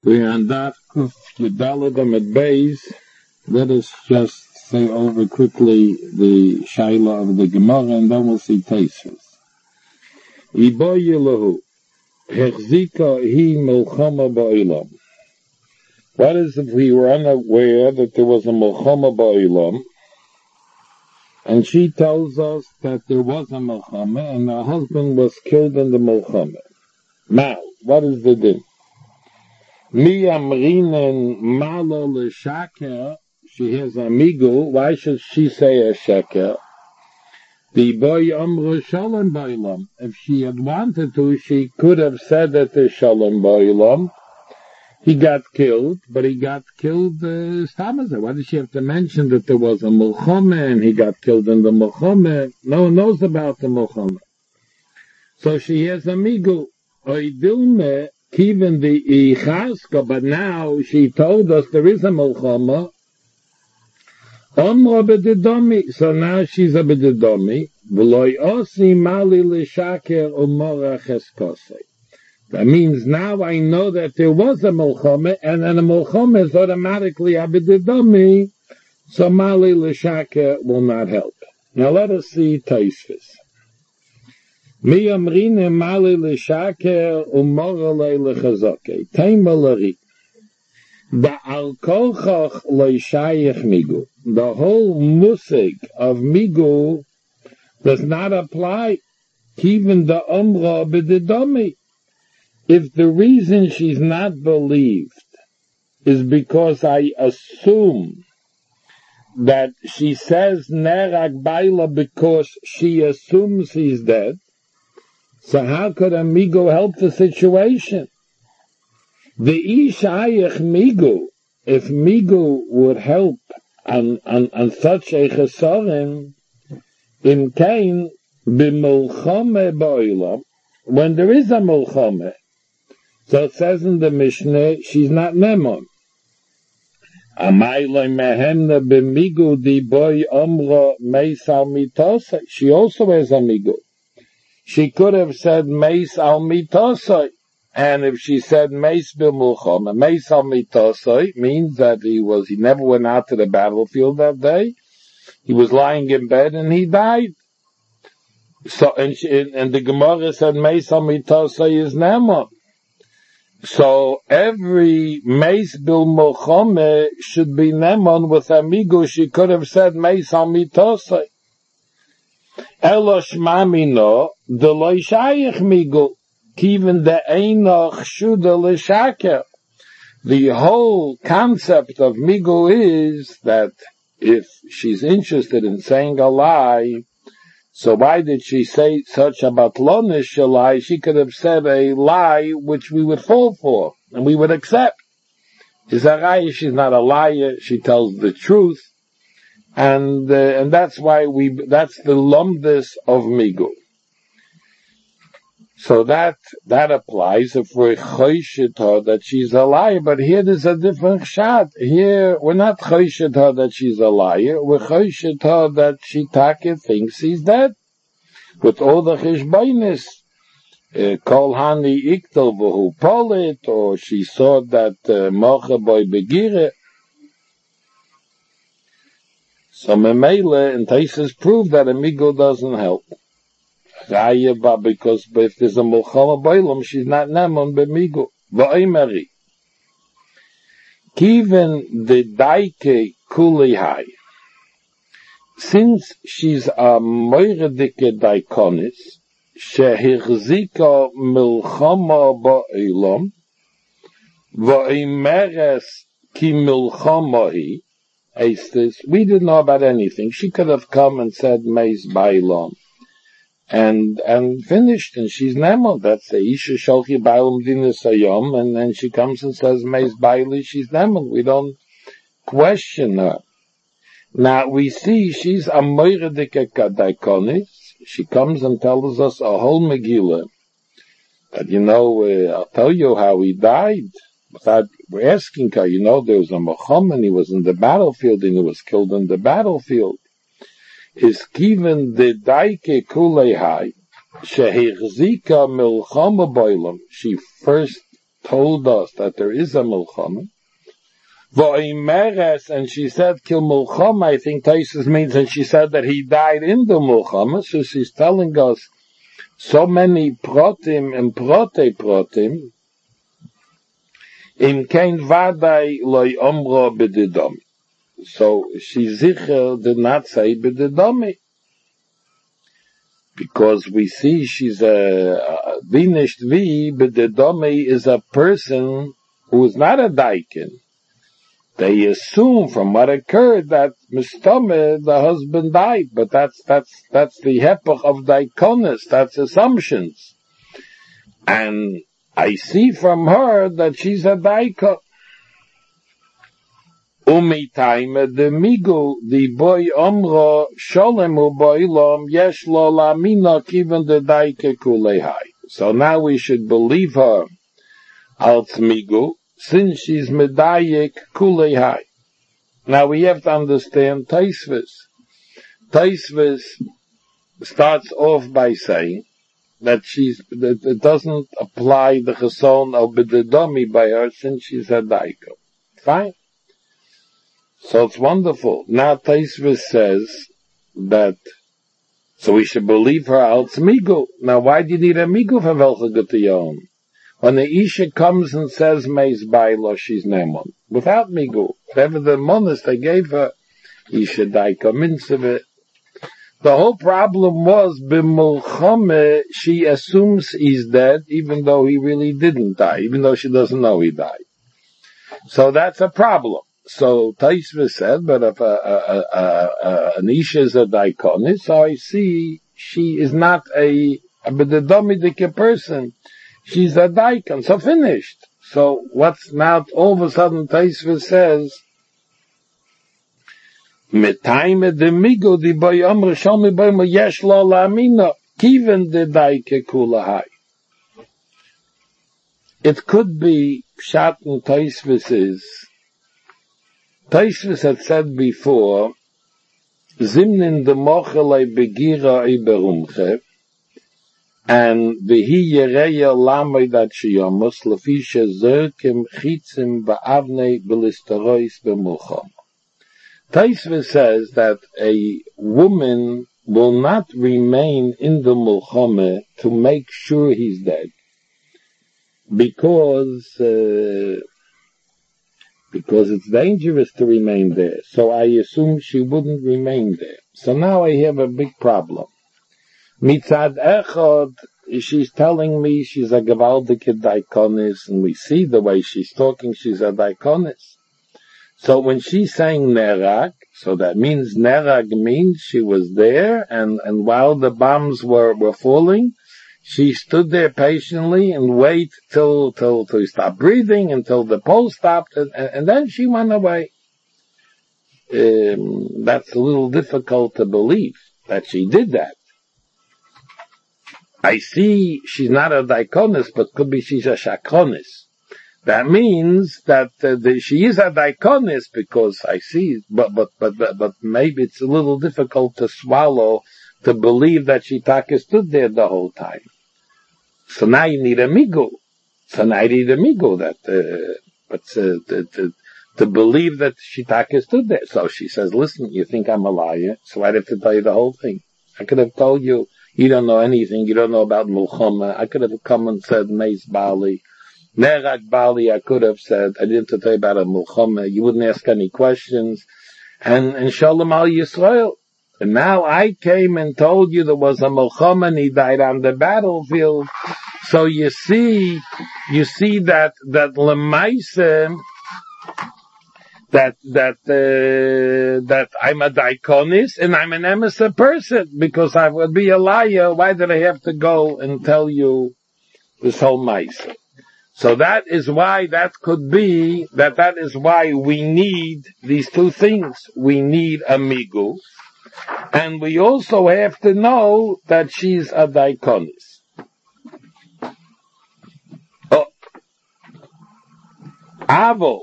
We're on Daf Kuf Yudalad at Beis. Let us just say over quickly the Shaila of the Gemara, and then we'll see Taisus. Ibo Yelahu Hechzika Hi Milchama Ba'ilam. What is if we were unaware that there was a Milchama Ba'ilam, and she tells us that there was a Milchama, and her husband was killed in the Milchama. Now, what is the din? Mi amrinen malo l'shaker, she has a migul, why should she say a sheker? The boy amru shalom ba'ilam. If she had wanted to, she could have said that the shalom ba'ilam. He got killed, but he got killed stamazer. Why did she have to mention that there was a milchama and he got killed in the milchama? No one knows about the milchama. So she has a migul. Oidilme Kiven the Ichaska, but now she told us there is a Milchama. Omra b'didomi, so now she's a b'didomi. V'loi osi mali l'shaker umora cheskosei. That means now I know that there was a Milchama, and then a Milchama is automatically a b'didomi, so mali l'shaker will not help. Now let us see Taisvis. Mi amrine mali l'shaker umorale l'chazake. Taima l'ri. Da al kolchach l'shayich migu. The whole musig of migu does not apply. Even the umra b'didomi. If the reason she's not believed is because I assume that she says nerag baila because she assumes he's dead, so how could a migu help the situation? The ishayich migu, if migu would help on such a chesarim, in kain b'mulchame ba'olam, when there is a mulchame, so it says in the Mishnah, she's not nemon. Amayloi mehemna b'migu di boy omra meis al mitosai. She also has a migu. She could have said meis al mitosai, and if she said meis b'mulchama, meis al mitosai means that he never went out to the battlefield that day. He was lying in bed and he died. So and the Gemara said meis al mitosai is nemon. So every meis b'mulchama should be nemon with amigo. She could have said meis al mitosai. Elosh mamino, the loishayich migu, even the einoch shuda l'shaker. The whole concept of migu is that if she's interested in saying a lie, so why did she say such a batlonish lie? She could have said a lie which we would fall for, and we would accept. She's she's not a liar, she tells the truth. And that's why that's the lumdus of migu. So that applies if we're choshit her that she's a liar, but here there's a different shot. Here, we're not choshit her that she's a liar, we're choshit her that she thinks he's dead. With all the chishbainis, kol hani iktel v'hu polit, or she saw that mocha boy begire. So Memele and Taisus prove that a migu doesn't help. Because if there's a Milchama Bailam, she's not Namon b'migu. V'oimeri. Kiven the daike kulihai. Since she's a moiredike daikonis, shehichzika Milchama Bailam, v'oimeres ki Milchama hi, we didn't know about anything. She could have come and said Meis Bailam and finished, and she's Nemon. That's the Isha Sholchi Bailam Dinas Hayom, and then she comes and says Meis Baili, she's Nemon. We don't question her. Now we see she's a Moiredike Daikonis. She comes and tells us a whole Megillah. But I'll tell you how he died. We're asking her, there was a Muhammad, he was in the battlefield, and he was killed in the battlefield. Is given the daike kulehai, shehichzika milchama boilam. She first told us that there is a Milchama. V'oimeres, and she said, Kil Milchama, I think Taisus means, and she said that he died in the Milchama, so she's telling us so many protim and protim, im kein vadai loy omro b'didomi. So she zicher did not say b'didomi. Because we see she's a vinished vi, b'didomi is a person who is not a daikin. They assume from what occurred that Mistome, the husband died, but that's the hepach of daikonis, that's assumptions. And I see from her that she's a daikon. Umitaime de migu, the boy omro, sholemu boilom, yesh lo laminok, even the daike kulehai. So now we should believe her, als migu, since she's medayik kulehai. Now we have to understand Taisvis. Taisvis starts off by saying that it doesn't apply the cheson of b'didomi by her since she's a daiko. Fine. So it's wonderful. Now Taisvis says that, so we should believe her als migu. Now why do you need a migu for welche gutiyom? When the Isha comes and says meis bailo, she's nemon. Without migu. Whatever the monas they gave her, Isha daiko minseve. The whole problem was, b'mulchame, she assumes he's dead, even though he really didn't die, even though she doesn't know he died. So that's a problem. So Taisva said, but if an Isha is a daikonis, so I see she is not a b'dedomidike person. She's a daikon, so finished. So what's now, all of a sudden Taisva says, Metaime de migo di boy omre shomi boy mo yesh lo lamino kiven de daike kulahai. It could be Pshat and Taisvis is, Taisvis had said before, Zimnin de mochelei begira iberumche, and vihi yereya lamei dat shiyomus lefisha zerkim chitzim ba'avnei belisterois b'mulcham. Taisva says that a woman will not remain in the mulchame to make sure he's dead, because it's dangerous to remain there. So I assume she wouldn't remain there. So now I have a big problem. Mitzad echad, she's telling me she's a gewaldige daikonis, and we see the way she's talking, she's a daikonis. So when she's saying nerag, so that means nerag means she was there, and while the bombs were falling, she stood there patiently and wait till he stopped breathing, until the pulse stopped, and then she went away. That's a little difficult to believe that she did that. I see she's not a daikonis, but could be she's a shakronis. That means that she is a daikonis, because I see, but maybe it's a little difficult to swallow, to believe that she taka stood there the whole time. So now you need a migu. To believe that she taka stood there. So she says, listen, you think I'm a liar, so I'd have to tell you the whole thing. I could have told you, you don't know anything, you don't know about Mulchama. I could have come and said, Meis Bali. Nerag Bali, I could have said, I didn't tell you about a Mulchama. You wouldn't ask any questions. And Shalom al Yisrael. And now I came and told you there was a Mulchama and he died on the battlefield. So you see that Lemaise, that I'm a daikonis and I'm an emissary person, because I would be a liar. Why did I have to go and tell you this whole maise? So that is why that is why we need these two things. We need a migu, and we also have to know that she's a daikonis. Oh, Avo.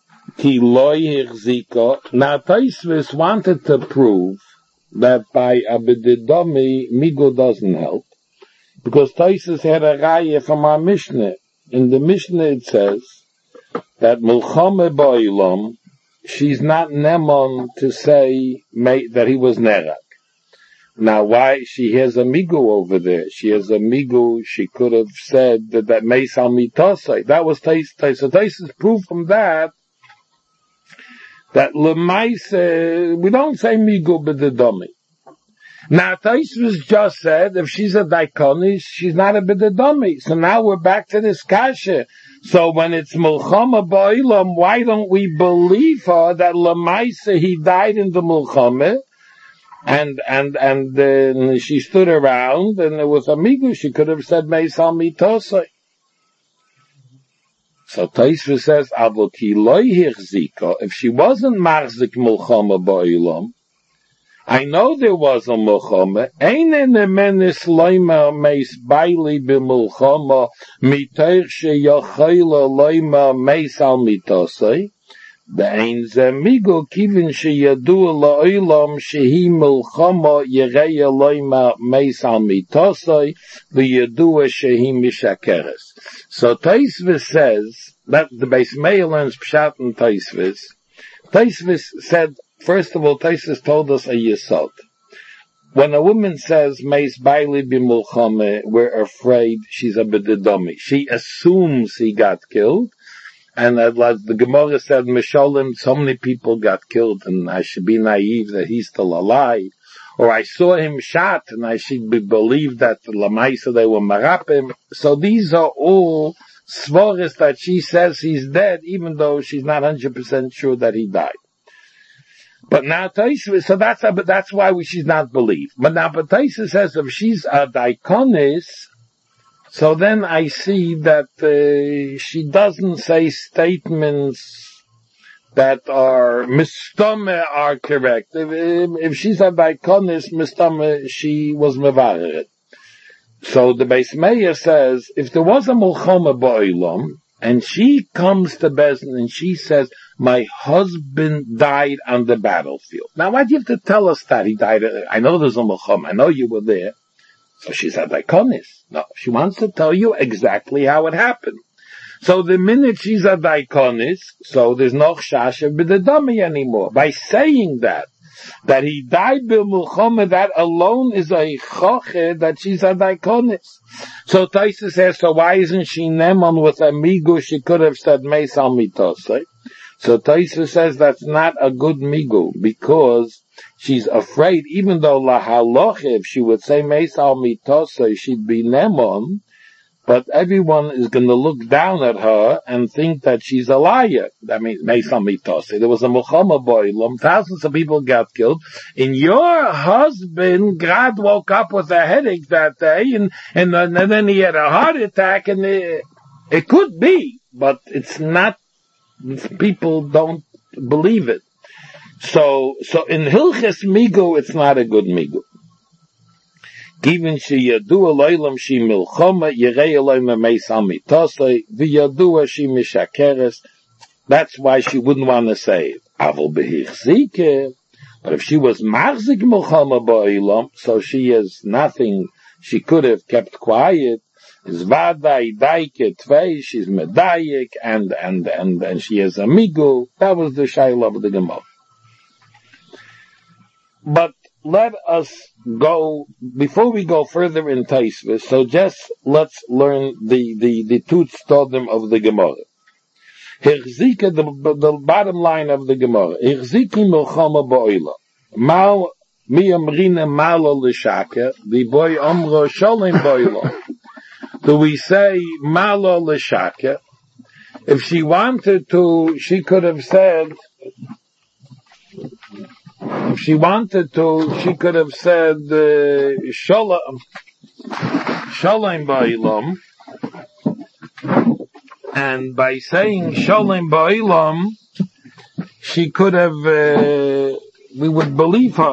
Now Taisvis wanted to prove that by Abididomi, Migu doesn't help, because Taisvis had a raya from our Mishnah, in the Mishnah it says that Mulchame Ba'ilam, she's not Nemon to say that he was Nerak. Now why? She has a migu over there. She has a migu, she could have said that Meis al Mitosai. That was Tais. So Tais' proof from that Lemaise, we don't say migu b'dedomi. Now Tais was just said, if she's a daikonis, she's not a b'dedomi. So now we're back to this kasha. So when it's Mulchama Ba'ilam, why don't we believe her that Lemaise, he died in the Mulchama? And she stood around, and there was a migu. She could have said Meisal Mitosai. So Taisva says, Avoti loy hichzika. If she wasn't Marzik Mulchama Ba'ilam, I know there was a Mulchama. Einen emenis loyma meis baili b'Mulchama mitoich sheyachayla loyma Meisal Mitosai. Be'ein ze migu kivin sheyadu la'olam shehi milchama yereya loima meis al mitosai v'yadua shehi mishakeres. So Taisvis says, that the Beis Meir learns Pshat and Taisvis. Taisvis said, first of all, Taisvis told us a yesod. When a woman says meis baili b'mulchama, we're afraid she's a b'dedomi. She assumes he got killed. And like the Gemara said, Misholim, so many people got killed, and I should be naive that he's still alive. Or I saw him shot, and I should believe that the Lamaisa, they were marapim. So these are all svoris that she says he's dead, even though she's not 100% sure that he died. But now Taisa, so that's why she's not believed. But now Taisa says if she's a daikonis, so then I see that she doesn't say statements that are mistame are correct. If she's a daikonis, mistame, she was mevaret. So the Beis Meir says, if there was a Mulchama Ba'ilam, and she comes to Bezdin and she says, my husband died on the battlefield. Now why do you have to tell us that he died? I know there's a Mulchama, I know you were there. So she's a daikonis. No, she wants to tell you exactly how it happened. So the minute she's a daikonis, so there's no chashav b'dedami anymore. By saying that he died b'mulchama, that alone is a choche that she's a daikonis. So Taisa says, so why isn't she neman with a migu? She could have said meis al mitosai. So Taisa says that's not a good migu, because she's afraid, even though la halacha, if she would say meis al mitosai, she'd be nemon, but everyone is going to look down at her and think that she's a liar. That means meis al mitosai. There was a Mulchama Ba'ilam, thousands of people got killed, and your husband, God woke up with a headache that day, and then he had a heart attack, and it could be, but it's not. People don't believe it. So in Hilches Migu, it's not a good Migu. Given she yadua loilam she milchoma, yerei loima meis al mitosai, v'yadua she mishakeres. That's why she wouldn't want to say it. Aval behichzike. But if she was marzik milchoma ba'ilam, so she is nothing, she could have kept quiet. Is vadai daike tvei, she's medayik, and she has a migu. That was the shayla of the Gemara. But let us go, before we go further in Taisvis, so just let's learn the two stodim of the Gemara. Hirzika, the bottom line of the Gemara. Hirziki milchama ba'oila. Mal miyamrina malo l'shaka, the boy omro sholem ba'oila. Do we say malo l'shaka? If she wanted to, she could have said, sholem ba'ilam, and by saying sholem ba'ilam, she could have, we would believe her.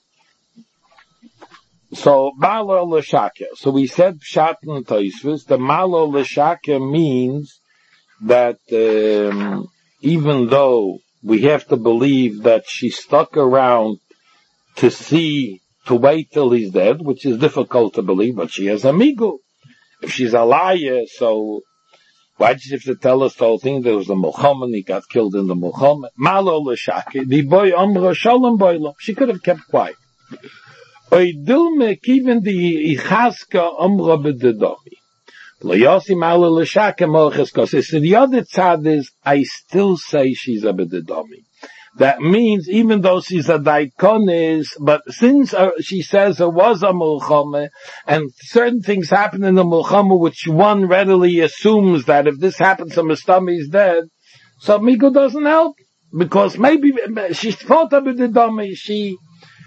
So, malo l'shaka. So we said pshat and Taisvis. The malo l'shaka means that even though we have to believe that she stuck around to wait till he's dead, which is difficult to believe, but she has a migu. If she's a liar, so Why did you have to tell us the whole thing? There was a Mulchama, he got killed in the Mulchama. Malo l'shake, the boy Omra Shalom boilam. She could have kept quiet. Oidilme kiven the Ichaska Omra b'dedomi. L'yosi malo l'shake mo'cheskos. So the other tzad is, I still say she's a b'dedomi. That means even though she's a daikonis, but since she says there was a mulchama, and certain things happen in the mulchama which one readily assumes that if this happens, so Mistami is dead, so Migo doesn't help. Because maybe she thought about the dummy, it's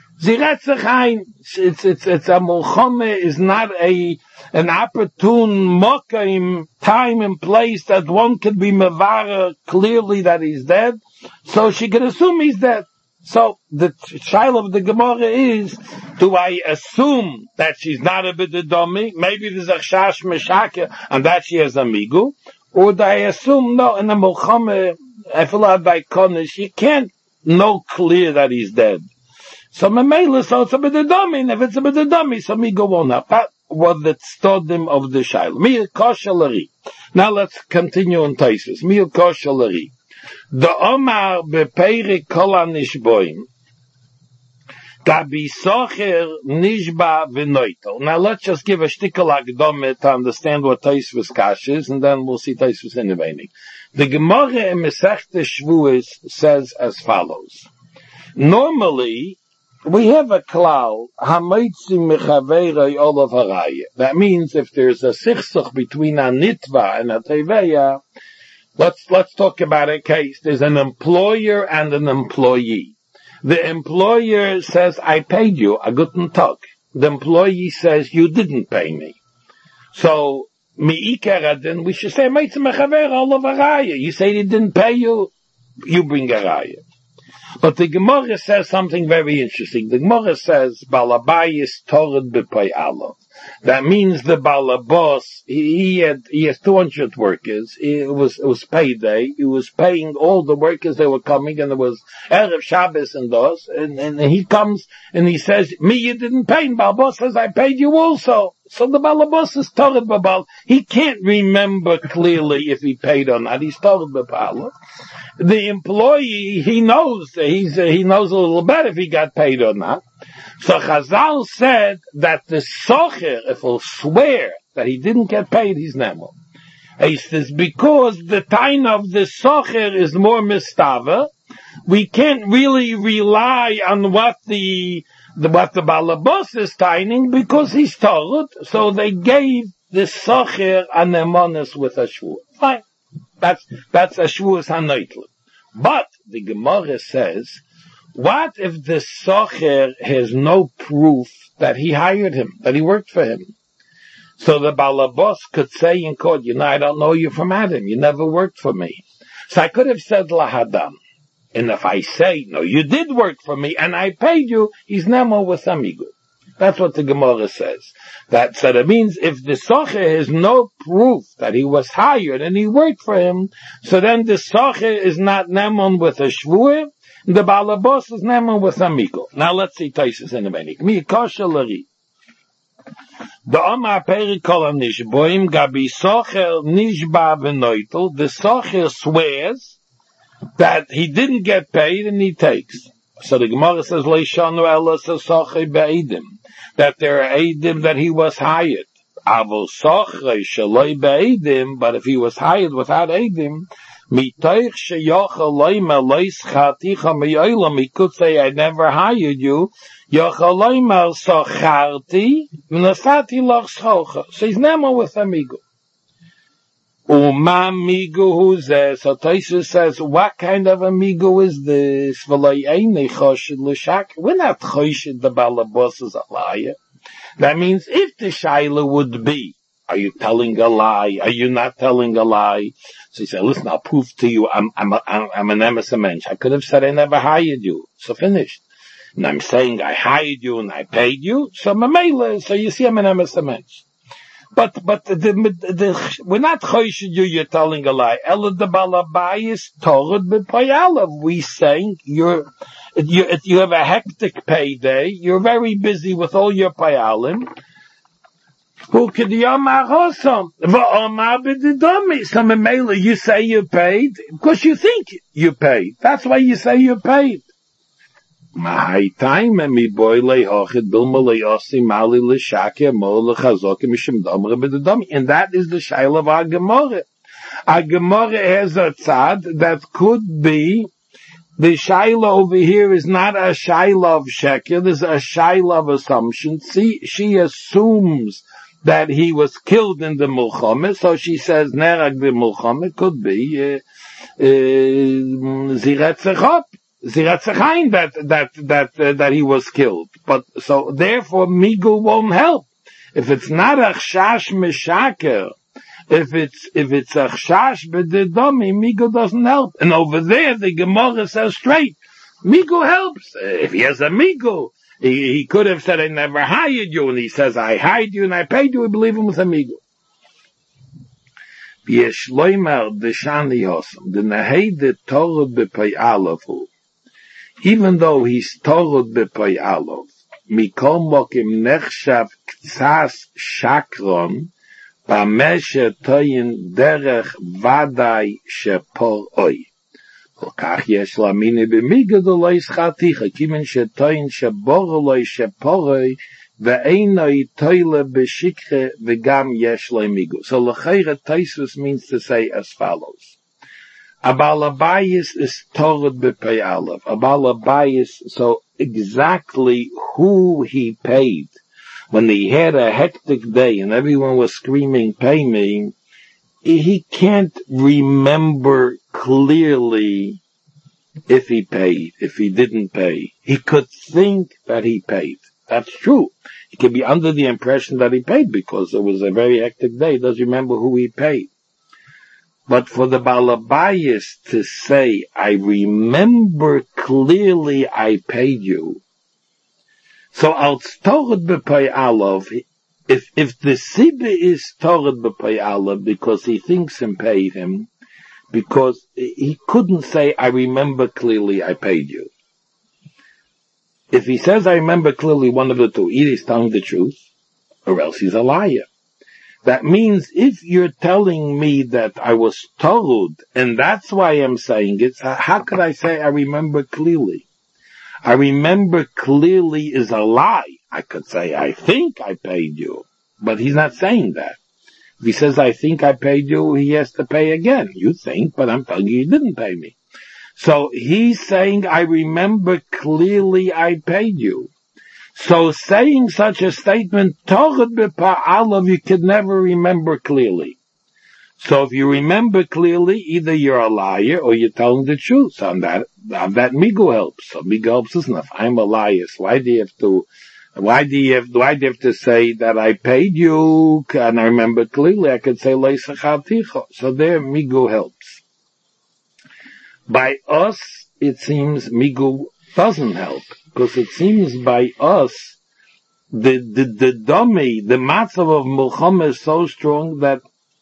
a mulchama is not an opportune mokaim time and place that one could be mevara clearly that he's dead. So she can assume he's dead. So the child of the Gemara is, do I assume that she's not a b'dedomi? Maybe there's a chash meshaka and that she has a migu, or do I assume no? In the mulchama, efilad daikonis, you can't know clear that he's dead. So memela, so it's a b'dedomi, and if it's a b'dedomi, so migu won't have. That was the stodim of the child. Miyah koshalari. Now let's continue on Taisus. Miyah koshalari. The Omar bePeirik Kol HaNishboim Gabi Socher Nishba V'Noitel. Now let's just give a shtickle akdome to understand what Tosfos Kash is, and then we'll see Tosfos innovating. The Gemara in Masechta Shvuos says as follows. Normally, we have a klal, Hamoitzi Mechaveirei Olav Haraya. That means if there's a sichsuch between a nitva and a teveya, Let's talk about a case. There's an employer and an employee. The employer says, I paid you a guten Tag. The employee says, you didn't pay me. So, mi'ikeradin, we should say, you say he didn't pay you, you bring a raya. But the Gemara says something very interesting. The Gemara says, Balabayis Torad b'payalo. That means the Balabos, he has 200 workers. It was payday. He was paying all the workers that were coming, and there was Erev Shabbos and those, and he comes and he says, me you didn't pay, and Balabos says, I paid you also. So the Balabos is Torad b'payalo. He can't remember clearly if he paid or not. He's Torad b'payalo. The employee, he knows he knows a little better if he got paid or not. So Chazal said that the socher, if he'll swear that he didn't get paid, he's nemo. He says because the time of the socher is more mistava, we can't really rely on what the balabos is tining because he's told. So they gave the socher an emonis with a shvur. Fine. That's a shvuas hanoitl. But the Gemara says, what if the socher has no proof that he hired him, that he worked for him? So the balabos could say in court, I don't know you from Adam. You never worked for me. So I could have said lahadam. And if I say, no, you did work for me and I paid you, he's nemo with amigu. That's what the Gemara says. So that means if the socher has no proof that he was hired and he worked for him, so then the socher is not nemon with a shvur, the balabos is nemon with amigo. Now let's see Tosfos in the meaning. Mi kosher lari. The Omar Peirik Kol HaNishboim Gabi Socher Nishba V'Noitel. The socher swears that he didn't get paid and he takes. So the Gemara says, Leishanu Ela Socher Be'edim. That there are Eidim that he was hired. Avol Socher Shaloi Be'edim, but if he was hired without Eidim, Mitoich Sheyochel Loima Lois Chaticha Me'olam, he could say, I never hired you. Yochel Loima Socharti, V'nasati Loch Schocha. So he's nemo with amigo. Uma amigo who's there? So Tosfos says, what kind of amigo is this? We're not choshid the balabos is a liar. That means if the shaila would be, are you telling a lie? Are you not telling a lie? So he said, listen, I'll prove to you I'm an emes mensch. I could have said I never hired you. So finished. And I'm saying I hired you and I paid you. So mamela, so you see I'm an emes mensch. But we're not choshid you're telling a lie. Ela the balabayis torad b'payalav. We saying you have a hectic payday. You're very busy with all your payalim. Who could Yomar Hosom? V'omar b'didomi. So Memela, you say you paid because you think you paid. That's why you say you paid. My time and me boy lay hochid bilma lay osi mali l'shake mo l'chazoke mishim domre b'didomi. And that is the shaila of our Gemara. Our Gemara has a tzad that could be. The shaila over here is not a shaila of sheker, there's a shaila of assumption. See, she assumes that he was killed in the Mulchama, so she says, Nerag the Mulchama could be, Ziretzechop, Ziretzechain, that he was killed. But, so, therefore, Migu won't help. If it's not a chash meshaker, if it's a chash b'didomi, Migu doesn't help. And over there, the Gemara says straight, Migu helps. If he has a Migu, he could have said, I never hired you, and he says, I hired you and I paid you, we believe him with a Migu. Yesh loimer d'shani hosam, the nehei de torah b'pay alavu. Even though he's torah b'pay alav, mikol mokim nechshav ktsas shakron, b'meshe toyin derech vadai shepor oi. וכך יש להאמין במיגה דלא ישחתיך, כיוון שטוען שבור לו שפורוי, ואינו יטוילה בשיקחה, וגם יש לו מיגו. So l'chayra Taisus means to say as follows. Abal Abayis is Torah b'pei Aleph. Abal Abayis, so exactly who he paid. When he had a hectic day and everyone was screaming, pay me, he can't remember clearly if he paid, if he didn't pay. He could think that he paid. That's true. He could be under the impression that he paid because it was a very hectic day. He doesn't remember who he paid. But for the Balabayas to say, I remember clearly I paid you. So al Torah b'pay alav, if the Sibbe is Torah b'pay alav because he thinks him paid him, because he couldn't say, I remember clearly I paid you. If he says, I remember clearly, one of the two, either he's telling the truth, or else he's a liar. That means if you're telling me that I was told, and that's why I'm saying it, how could I say I remember clearly? I remember clearly is a lie. I could say, I think I paid you, but he's not saying that. If he says, I think I paid you, he has to pay again. You think, but I'm telling you, you didn't pay me. So he's saying, I remember clearly I paid you. So saying such a statement, you could never remember clearly. So if you remember clearly, either you're a liar or you're telling the truth. So on that Migu helps. So Migu helps is enough. I'm a liar. So why do you have to say that I paid you and I remember clearly? I could say Leisachaticho. So there Migu helps. By us, it seems Migu doesn't help, because it seems by us, the dummy, the matzav of Mulchama is so strong that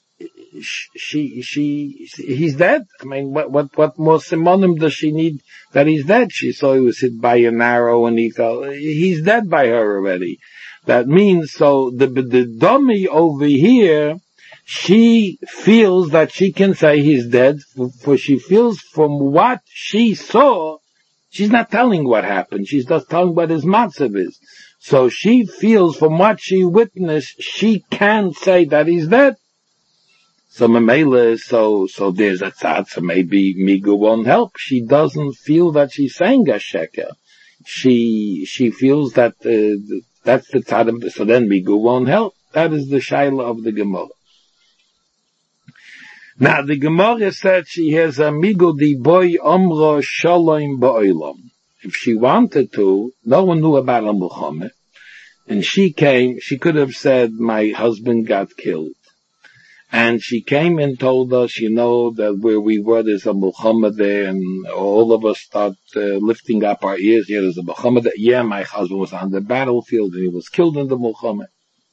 he's dead. I mean, what more simonim does she need that he's dead? She saw he was hit by an arrow and he fell. He's dead by her already. That means, so the dummy over here, she feels that she can say he's dead, for she feels from what she saw, she's not telling what happened, she's just telling what his matzav is. So she feels from what she witnessed, she can say that he's dead. So Mamela, so there's a tzad, so maybe Migu won't help. She doesn't feel that she's saying a sheker. She feels that, that's the tzad of so then Migu won't help. That is the shaila of the Gemara. Now the Gemara said she has a Migu di boy omro shalom ba'olam. If she wanted to, no one knew about a Mulchama, and she came, she could have said, my husband got killed. And she came and told us, that where we were, there's a Mulchama there, and all of us start lifting up our ears. Yeah, there's a Mulchama there. Yeah, my husband was on the battlefield and he was killed in the Mulchama.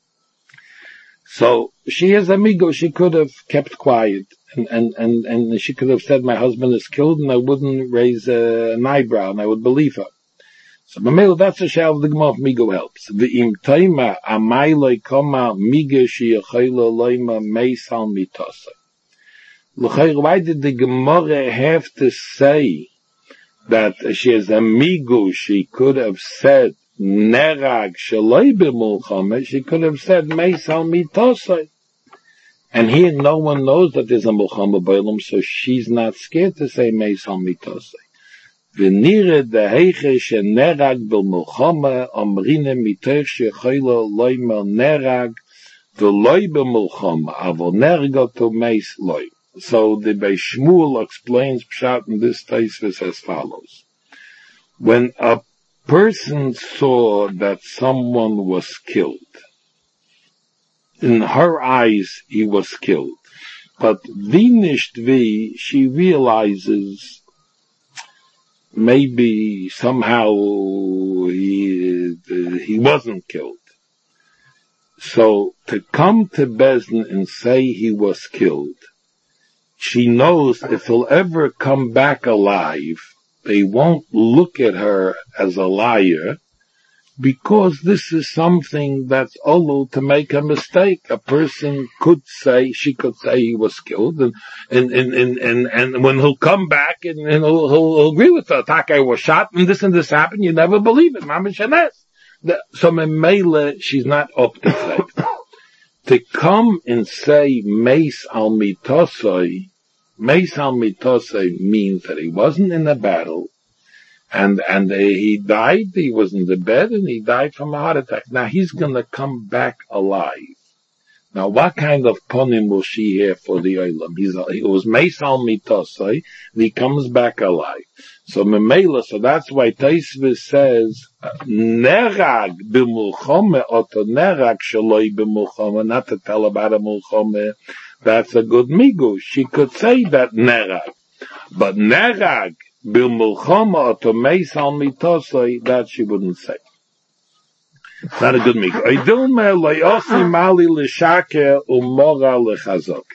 So she has a Migu, she could have kept quiet, and she could have said, my husband is killed, and I wouldn't raise an eyebrow, and I would believe her. So Mamela, that's a shell of the Gemara of Migo helps. The im taima amayloi koma miga sheyachayla loima meisal mitasa. Why did the Gemara have to say that she has a migu? She could have said nerag shaloi b'mulchama. She could have said meisal mitasa. And here no one knows that there's a mulchama b'olam, so she's not scared to say meisal mitasa. V'nire deheiche shenerag b'mulchama amrine mitoch shechayla loima nerag v'loi b'mulchama avol nerga to meis loi. So the Beis Shmuel explains Pshat in this Tosfos as follows. When a person saw that someone was killed, in her eyes he was killed, but she realizes maybe somehow he wasn't killed. So to come to Bezdin and say he was killed, she knows if he'll ever come back alive, they won't look at her as a liar, because this is something that's olu to make a mistake. A person could say, she could say he was killed, and when he'll come back and he'll agree with her, I was shot and this happened, you never believe it, Mama Shanes. So Memele, she's not up to faith. To come and say Meis al Mitosoi means that he wasn't in a battle, and he died, he was in the bed, and he died from a heart attack. Now he's gonna come back alive. Now what kind of ponim will she hear for the olam? He was meisal mitosai, and he comes back alive. So memela, so that's why Tosfos says, nerag b'mulchome, oto nerag shaloi b'mulchome, not to tell about a mulchome. That's a good migu. She could say that nerag. But nerag, b'mulchama to meisal mitosai, that she wouldn't say. Not a good migu. Oidilme loyosi mali l'shake umora l'chazoke.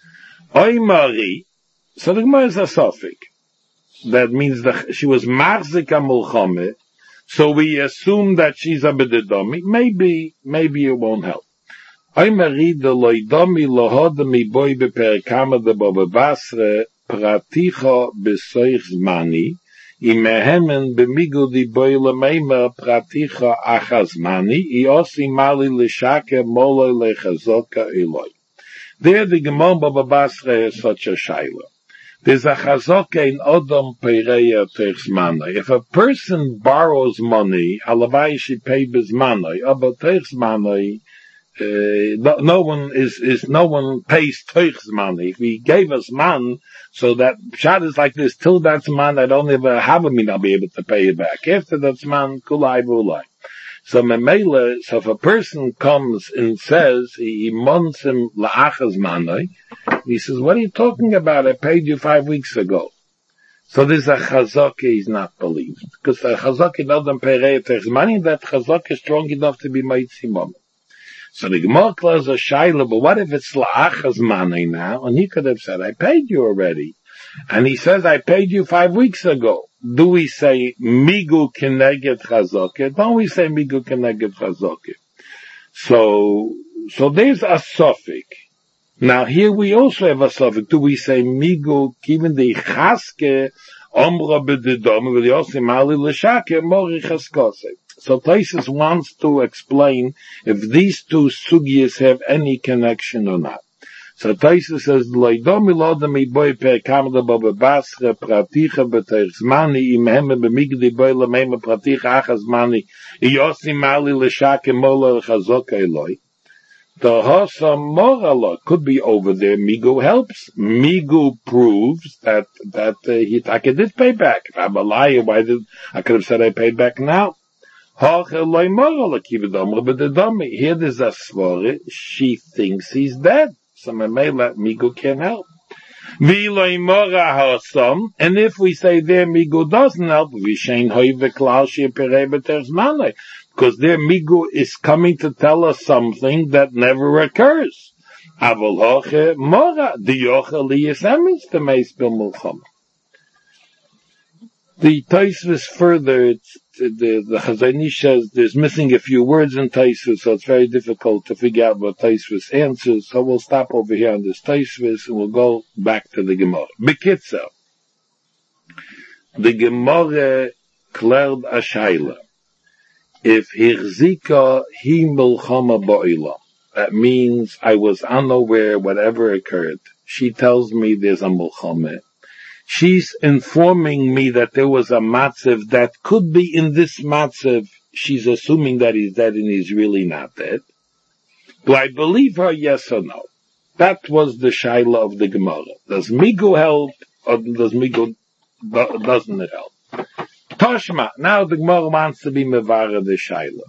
Oimari, so the Gemara is a suffix. That means that she was marzika mulchame, so we assume that she's a bededomi. Maybe it won't help. Oimari de loidomi lohodami boy beperikama de bobabasre praticha besoich zmani, imehemen bemigu di boy lemeima praticha achazmani, iosi mali lishake molo lechazoka eloi. There the Gemara bobabasre is such a shaila. There's a chazoka in Odom Peireya Teichzmanai. If a person borrows money, alavai she pay bizmanai, aber Teichzmanai, no one pays Teichzmanai. If he gave us man, so that Pshat is like this, till that's man, I don't ever have a mean I'll be able to pay it back. After that's man, kulai vulai. So memela, so if a person comes and says, he months him la'achaz manai, he says, what are you talking about? I paid you 5 weeks ago. So there's a chazaka he's not believed. Because the chazaka doesn't pay reyatech's money, that chazaka is strong enough to be maitzi mom. So the Gemara calls a shaila, but what if it's la'achaz manai now? And he could have said, I paid you already. And he says, I paid you 5 weeks ago. Do we say migu keneged chazaka? Don't we say migu keneged chazaka? So there's a suffix. Now here we also have a suffix. Do we say migu given the chaske omra b'didom with the osimali l'shake mori chaskose? So Tosfos wants to explain if these two sugyas have any connection or not. So Tosfos says, "Loidomi lodami boy per kamada bobabasre praticha b'teichzmani imheme b'migdi boy lemema praticha achazmani yosimali l'shake mola l'chazoka eloi." The Hosa Morala could be over there. Migu helps. Migu proves that he did pay back. If I'm a liar, I could have said I paid back now. Here there's a svara. She thinks he's dead. So Migu can't help. And if we say there Migu doesn't help, because their migu is coming to tell us something that never occurs. The Tosfos further the Chazon Ish says there's missing a few words in Taisvus, so it's very difficult to figure out what Taisvus answers. So we'll stop over here on this Taisvus and we'll go back to the Gemara. Bekitzer, the Gemara cleared a shaila. If Hirzika hi milchama ba'ila, that means I was unaware whatever occurred. She tells me there's a milchama. She's informing me that there was a matzav that could be in this matzav. She's assuming that he's dead and he's really not dead. Do I believe her, yes or no? That was the shaila of the Gemara. Does Migu help or doesn't it help? Toshma, now the Gemara wants to be mevara the shaila.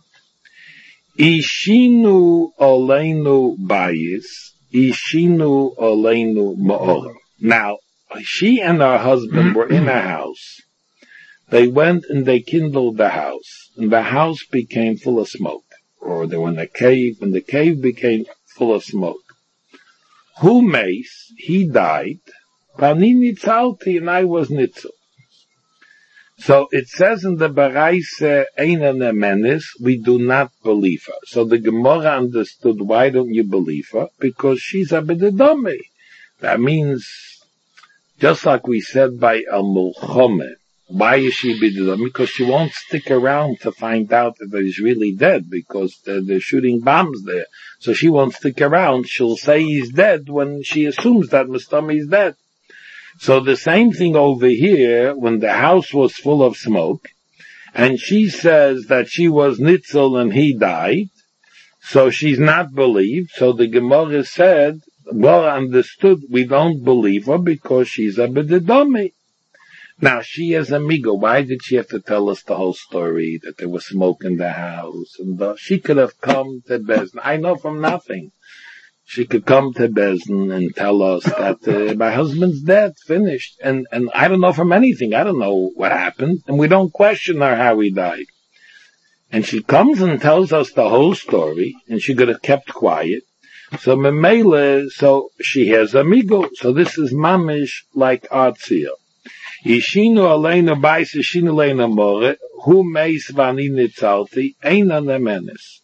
Ishinu oleinu bayis, ishinu oleinu ma'orim. Now, she and her husband were in a house. They went and they kindled the house, and the house became full of smoke. Or they were in a cave, and the cave became full of smoke. Who mace? He died. Pani nitzalti, and I was nitzel. So it says in the Baraisa Eina Nemenis, we do not believe her. So the Gemara understood, why don't you believe her? Because she's a b'dedomi. That means, just like we said by Al Mulchome, why is she b'dedomi? Because she won't stick around to find out that he's really dead, because they're shooting bombs there. So she won't stick around. She'll say he's dead when she assumes that Mustami is dead. So the same thing over here, when the house was full of smoke, and she says that she was nitzel and he died, so she's not believed. So the Gemara said, well understood, we don't believe her because she's a b'dedomi. Now she is a migo. Why did she have to tell us the whole story, that there was smoke in the house? And she could have come to Bezdin. I know from nothing. She could come to Bezdin and tell us that my husband's dead, finished. And I don't know from anything. I don't know what happened. And we don't question her how he died. And she comes and tells us the whole story, and she could have kept quiet. So Memele, so she has amigo. So this is mamish like Artzia. Ishinu aleinu bais, ishinu aleinu more, hu meis vani nitzalti, eina nemenes.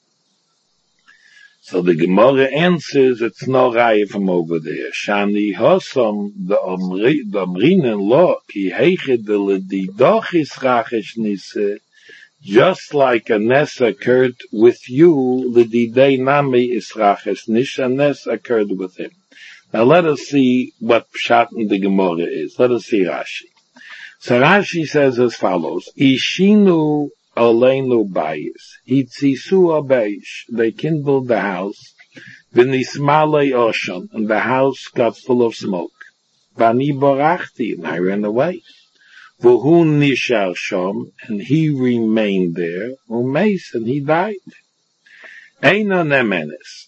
So the Gemara answers, it's no raya from over there. Shani hosam, the omrinen lo, ki heiche de ledidochis rachesh nise, just like a nes occurred with you, ledidei nami is rachesh nish, a nes occurred with him. Now let us see what pshat in the Gemara is. Let us see Rashi. So Rashi says as follows, Ishinu Aleinu bayis. Hitzisu abeish. They kindled the house. V'nismale oshon. And the house got full of smoke. V'ani borachti. And I ran away. V'hu nishar shom. And he remained there. Umeis. And he died. Eina nemenes.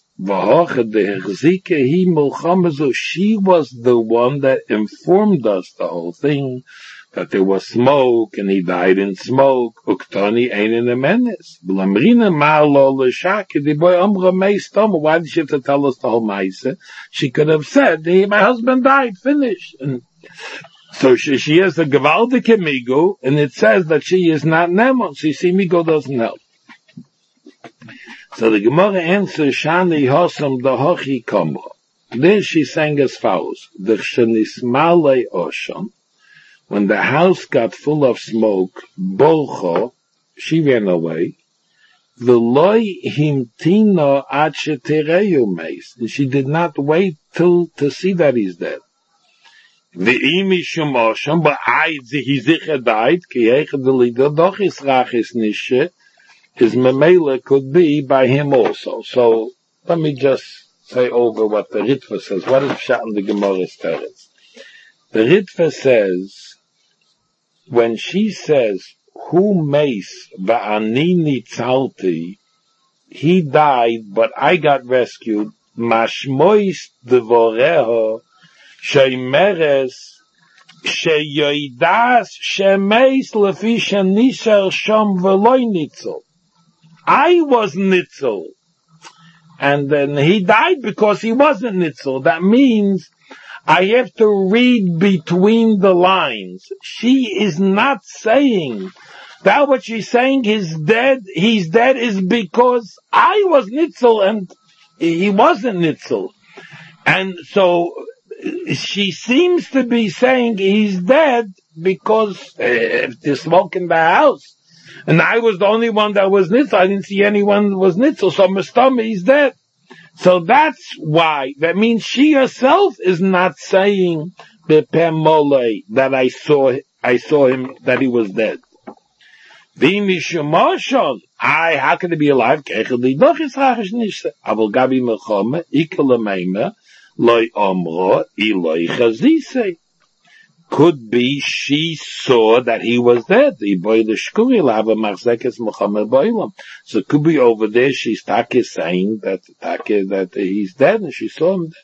She was the one that informed us the whole thing, that there was smoke and he died in smoke. Uktani ain't in a menace. Why did she have to tell us the whole maisa? She could have said, hey, my husband died, finish. And so she has the gewaldige migo, and it says that she is not Nemo. So you see, migo doesn't help. So the Gemara answers, Shani Hosam Dahochi Komo. Then she sang as follows, the Shenismale Osham, when the house got full of smoke, Bolcho, she ran away, V'loi himtino ad shetereyu meis, and she did not wait to see that he's dead. V'imi shum Osham, but he zicha died, ki heiche delido dochis rachis nishe, his memela could be by him also. So let me just say over what the Ritva says. What is Pshat in the Gemara's teretz? The Ritva says, when she says, "Hu meis va'ani nitzalti," he died, but I got rescued. Mashmois devoreho sheimeres sheyoidas shemeis lefi shenishar shom v'loi nitzel. I was nitzel. And then he died because he wasn't nitzel. That means I have to read between the lines. She is not saying That what she's saying, he's dead is because I was nitzel and he wasn't nitzel. And so she seems to be saying he's dead because there's smoke in the house. And I was the only one that was nitzel. I didn't see anyone who was nitzel. So Mustama, he's dead. So that's why. That means she herself is not saying that I saw him, that he was dead. How could he be alive? Could be she saw that he was dead. So it could be over there she's saying that he's dead and she saw him dead.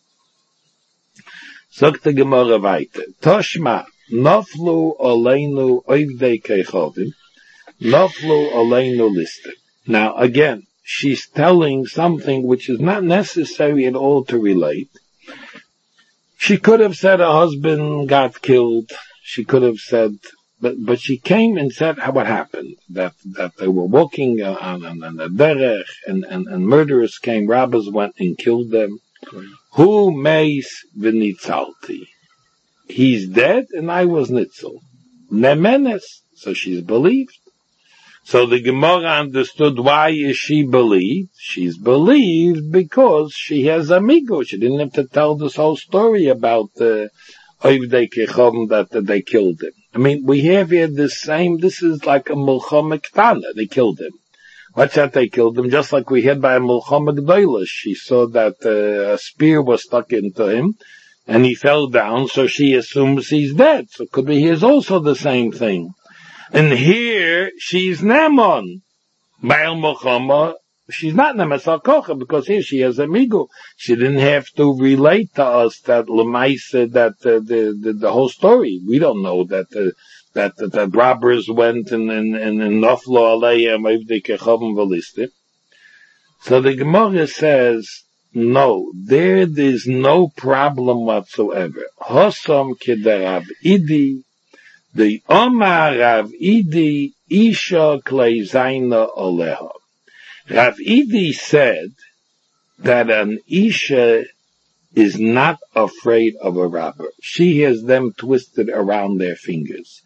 Sagt the Gemara weiter. Toshma, naflu oleinu oivdei kechovim, naflu oleinu liste. Now again, she's telling something which is not necessary at all to relate. She could have said her husband got killed. She could have said, but she came and said what happened. That they were walking on the derech and murderers came, robbers went and killed them. Who meis v'nitzalti? He's dead and I was nitzel. Nemenes. So she's believed. So the Gemara understood why is she believed. She's believed because she has amigo. She didn't have to tell this whole story about Oivdei Kechom that they killed him. I mean, we have here this is like a Mulchama Ktana. They killed him. What's that they killed him? Just like we had by a Mulchama Gdoila. She saw that a spear was stuck into him and he fell down, so she assumes he's dead. So it could be here's also the same thing. And here, she's Nemon. Baal Mulchama, she's not Nemes HaKocha, because here she has amigo. She didn't have to relate to us that Lemaisa, that the whole story. We don't know that robbers went and Naflo Aleim Oivdei Kechovim V'Listim. So the Gemara says, no, there is no problem whatsoever. Hosom Kedarav Idi, the Omar Rav Idi Isha Klei Zayna Oleha. Rav Idi said that an Isha is not afraid of a robber. She has them twisted around her fingers.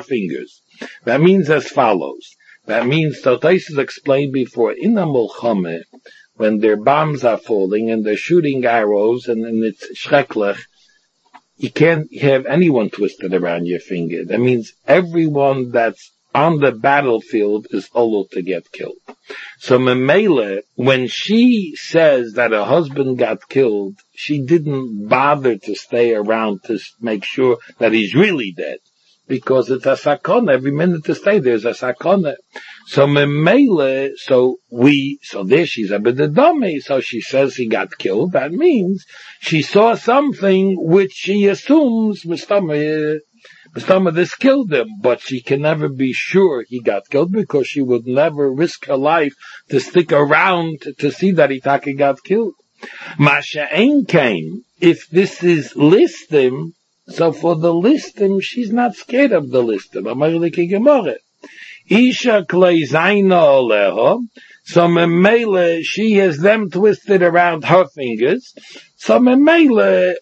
That means as follows. That means, Taisus explained before, in a Mulchama, when their bombs are falling and they're shooting arrows and it's schrecklich, you can't have anyone twisted around your finger. That means everyone that's on the battlefield is allowed to get killed. So Memele, when she says that her husband got killed, she didn't bother to stay around to make sure that he's really dead. Because it's a sakona. Every minute to stay there's a sakona. So Memele, so there she's a bit of dummy. So she says he got killed. That means she saw something which she assumes Mustama this killed him, but she can never be sure he got killed because she would never risk her life to stick around to see that Itake got killed. Masha'en came, if this is listim, so for the listim, she's not scared of the listim. Amarliki Gemara. Isha klei zayna oleho, so Memele, she has them twisted around her fingers. So Memele,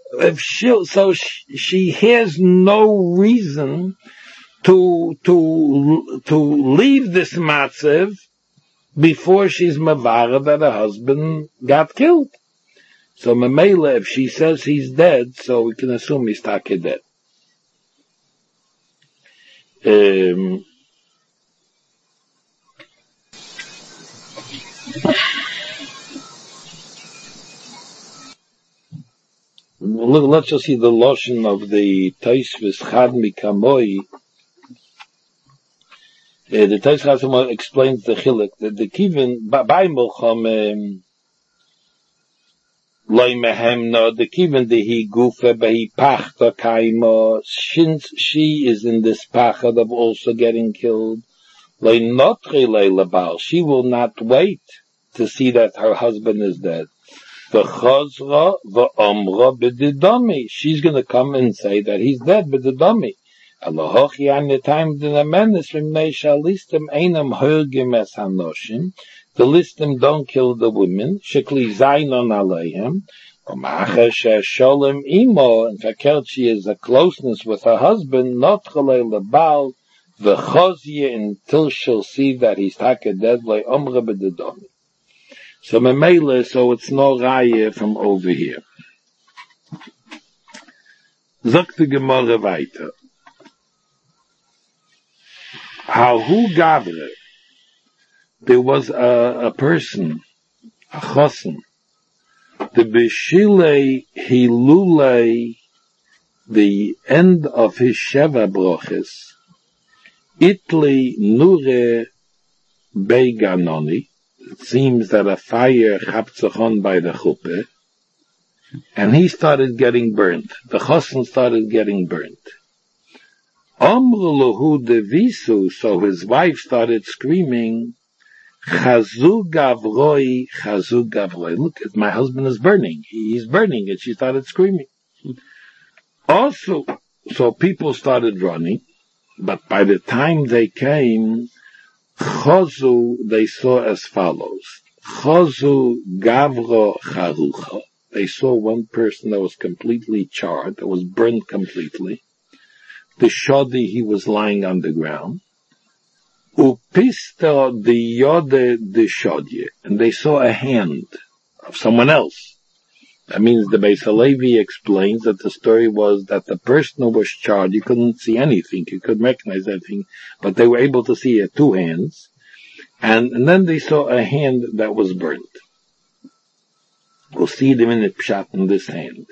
she has no reason to leave this matzev before she's mavara that her husband got killed. So Memele, if she says he's dead, so we can assume he's taka dead. Let's just see the lotion of the Tosfos Chad Mikamoi. The Tosfos explains the chiluk that the kivin by Mulchama loy mehemna the kivin the he gufa by pachta kaima, since she is in this pachad of also getting killed. Loy notre leilabal, she will not wait to see that her husband is dead. She's going to come and say that he's dead, but the dummy. Alohochi an the time the menace from Neisha listim einam hurgim es hanoshim. The listim don't kill the women. Shekli zaynon aleihem. Omacha sholem imo. In fact, she is a closeness with her husband. Not chalei lebal. The chozye until she'll see that he's taka deadly omre b'dedomi. So memele, so it's no raya from over here. Sagt die Gemara weiter. How who gavre? There was a person, a chosen, the beshile hilule, the end of his sheva broches, itli nure beiganoni. It seems that a fire chaptzachon by the chuppah, and he started getting burnt. The chosen started getting burnt. Amru lahu devisu, so his wife started screaming, Chazu gavroi, chazu gavroi. Look, my husband is burning. He's burning, and she started screaming. Also, so people started running, but by the time they came, Chazu, they saw as follows. Chazu gavro charucha. They saw one person that was completely charred, that was burned completely. The shodi, he was lying on the ground. Upista the yode the shodye, and they saw a hand of someone else. That means the Beis Halevi explains that the story was that the person who was charred, you couldn't see anything, you couldn't recognize anything, but they were able to see two hands, and then they saw a hand that was burnt. We'll see the minute pshat in this hand.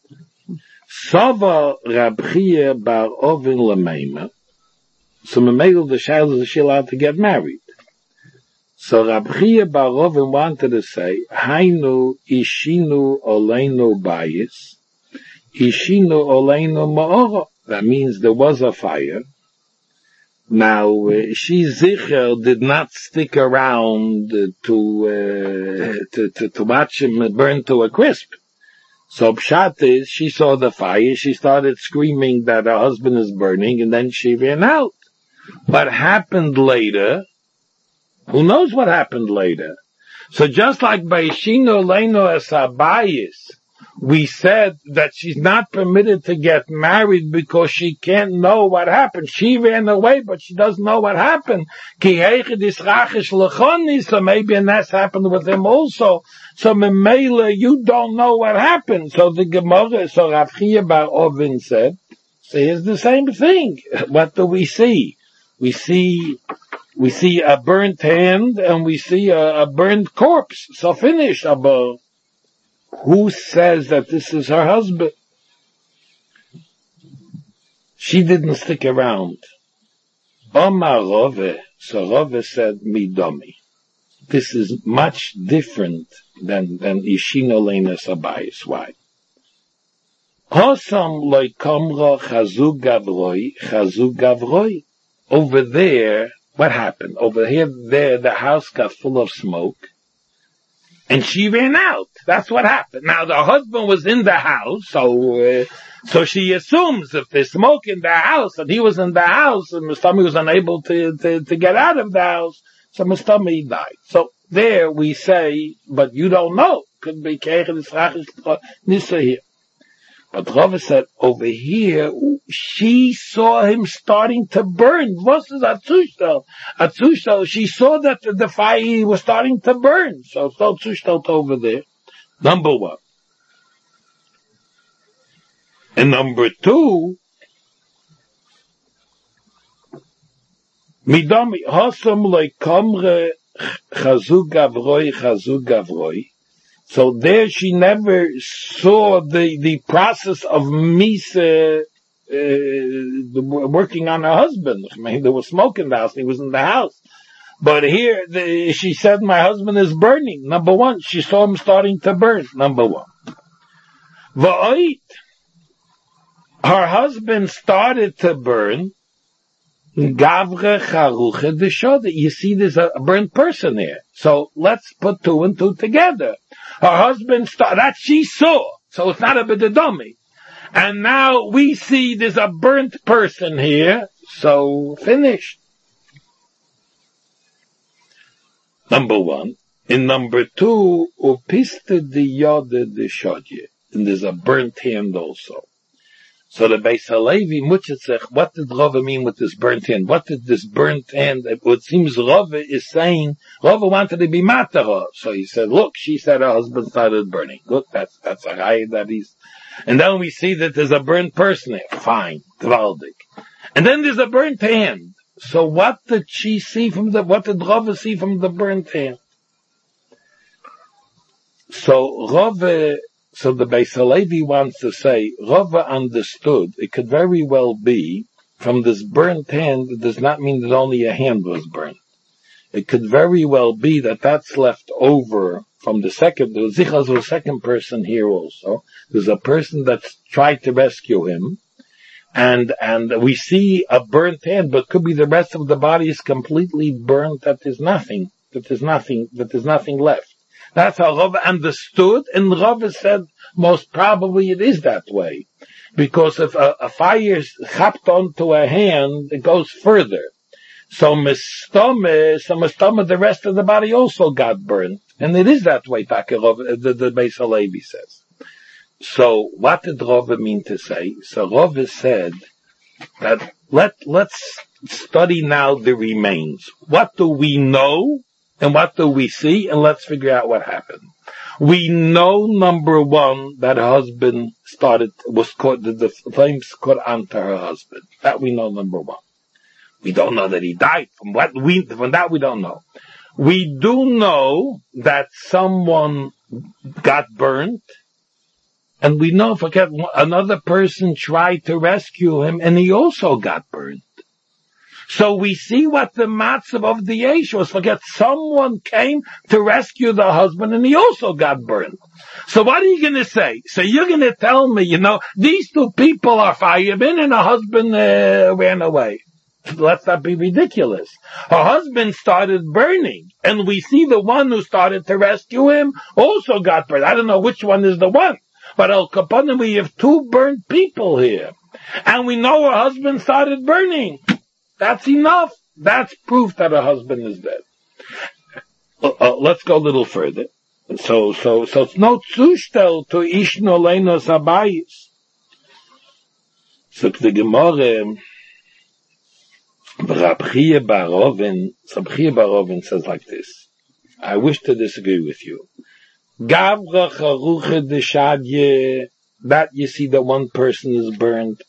Sava Rabchia bar Ovin Lameima. So Memegel the child is she allowed to get married? So Rabchia bar Ovin wanted to say, Hainu ishinu oleinu bayis, ishinu oleinu ma'ora. That means there was a fire. Now, she Zicher did not stick around to watch him burn to a crisp. So Pshat is, she saw the fire, she started screaming that her husband is burning, and then she ran out. What happened later? Who knows what happened later? So just like by Shino Leino Esabayis, we said that she's not permitted to get married because she can't know what happened. She ran away, but she doesn't know what happened. So maybe a nest happened with him also. So Memela, you don't know what happened. So the Gemara, so Rav Chia bar Ovin said, so here's the same thing. What do we see? We see a burnt hand and we see a burnt corpse. So finished. Who says that this is her husband? She didn't stick around. Omar Rove, so Rove said, Midomi. This is much different than Ishino Leina Sabayis. Why? Hosam loy komro chazu gavroi. Over there, what happened? Over here, the house got full of smoke. And she ran out. That's what happened. Now the husband was in the house, so she assumes if there's smoke in the house, and he was in the house, and Mustami was unable to get out of the house, so Mustami died. So there we say, but you don't know. Could be Nisa here. But Rava said, over here, she saw him starting to burn. What is Atzushtel? Atzushtel, she saw that the fire was starting to burn. So it's not Atzushtel over there. Number one. And number two, Midami, Hasam Leikamre Chazu Gavroi. So there she never saw the process of Misa working on her husband. I mean, there was smoke in the house, he was in the house. But here, she said, my husband is burning. Number one, she saw him starting to burn. Number one. Va'oit, her husband started to burn. Gavre charuche deshoda. You see, there's a burnt person there. So let's put two and two together. Her husband that she saw. So it's not a bidadami. And now we see there's a burnt person here, so finished. Number one. In number two, upiste the yode the shodye. And there's a burnt hand also. So the Beis Halevi Mutchetzech, what did Rava mean with this burnt hand? What did this burnt hand, it seems Rava is saying, Rava wanted to be matara. So he said, look, she said her husband started burning. Look, that's a guy that he's, and then we see that there's a burnt person there. Fine, Gvaldik. And then there's a burnt hand. So what did she see what did Rava see from the burnt hand? So the Beis Halevi wants to say, Rava understood, it could very well be, from this burnt hand, it does not mean that only a hand was burnt. It could very well be that that's left over from the second, there was a second person here also. There's a person that's tried to rescue him, and we see a burnt hand, but could be the rest of the body is completely burnt, that there's nothing left. That's how Rava understood, and Rava said most probably it is that way. Because if a fire is chapped onto a hand, it goes further. So mistome, the rest of the body also got burned. And it is that way, the Beis Halevi says. So what did Rava mean to say? So Rava said that let's study now the remains. What do we know? And what do we see? And let's figure out what happened. We know, number one, that her husband the flames caught onto her husband. That we know, number one. We don't know that he died. From that we don't know. We do know that someone got burnt. And we know, another person tried to rescue him and he also got burnt. So we see what the matzav of the Yesh was. Someone came to rescue the husband and he also got burned. So what are you going to say? So you're going to tell me, these two people are firemen and her husband ran away. Let's not be ridiculous. Her husband started burning and we see the one who started to rescue him also got burned. I don't know which one is the one. But Al Kapanim, we have two burnt people here. And we know her husband started burning. That's enough. That's proof that her husband is dead. Let's go a little further. So it's no zustel to ishno leinos habayis. So the Gemara, Rabchia Barovin says like this. I wish to disagree with you. Gavra charuche de shadye. That you see that one person is burned,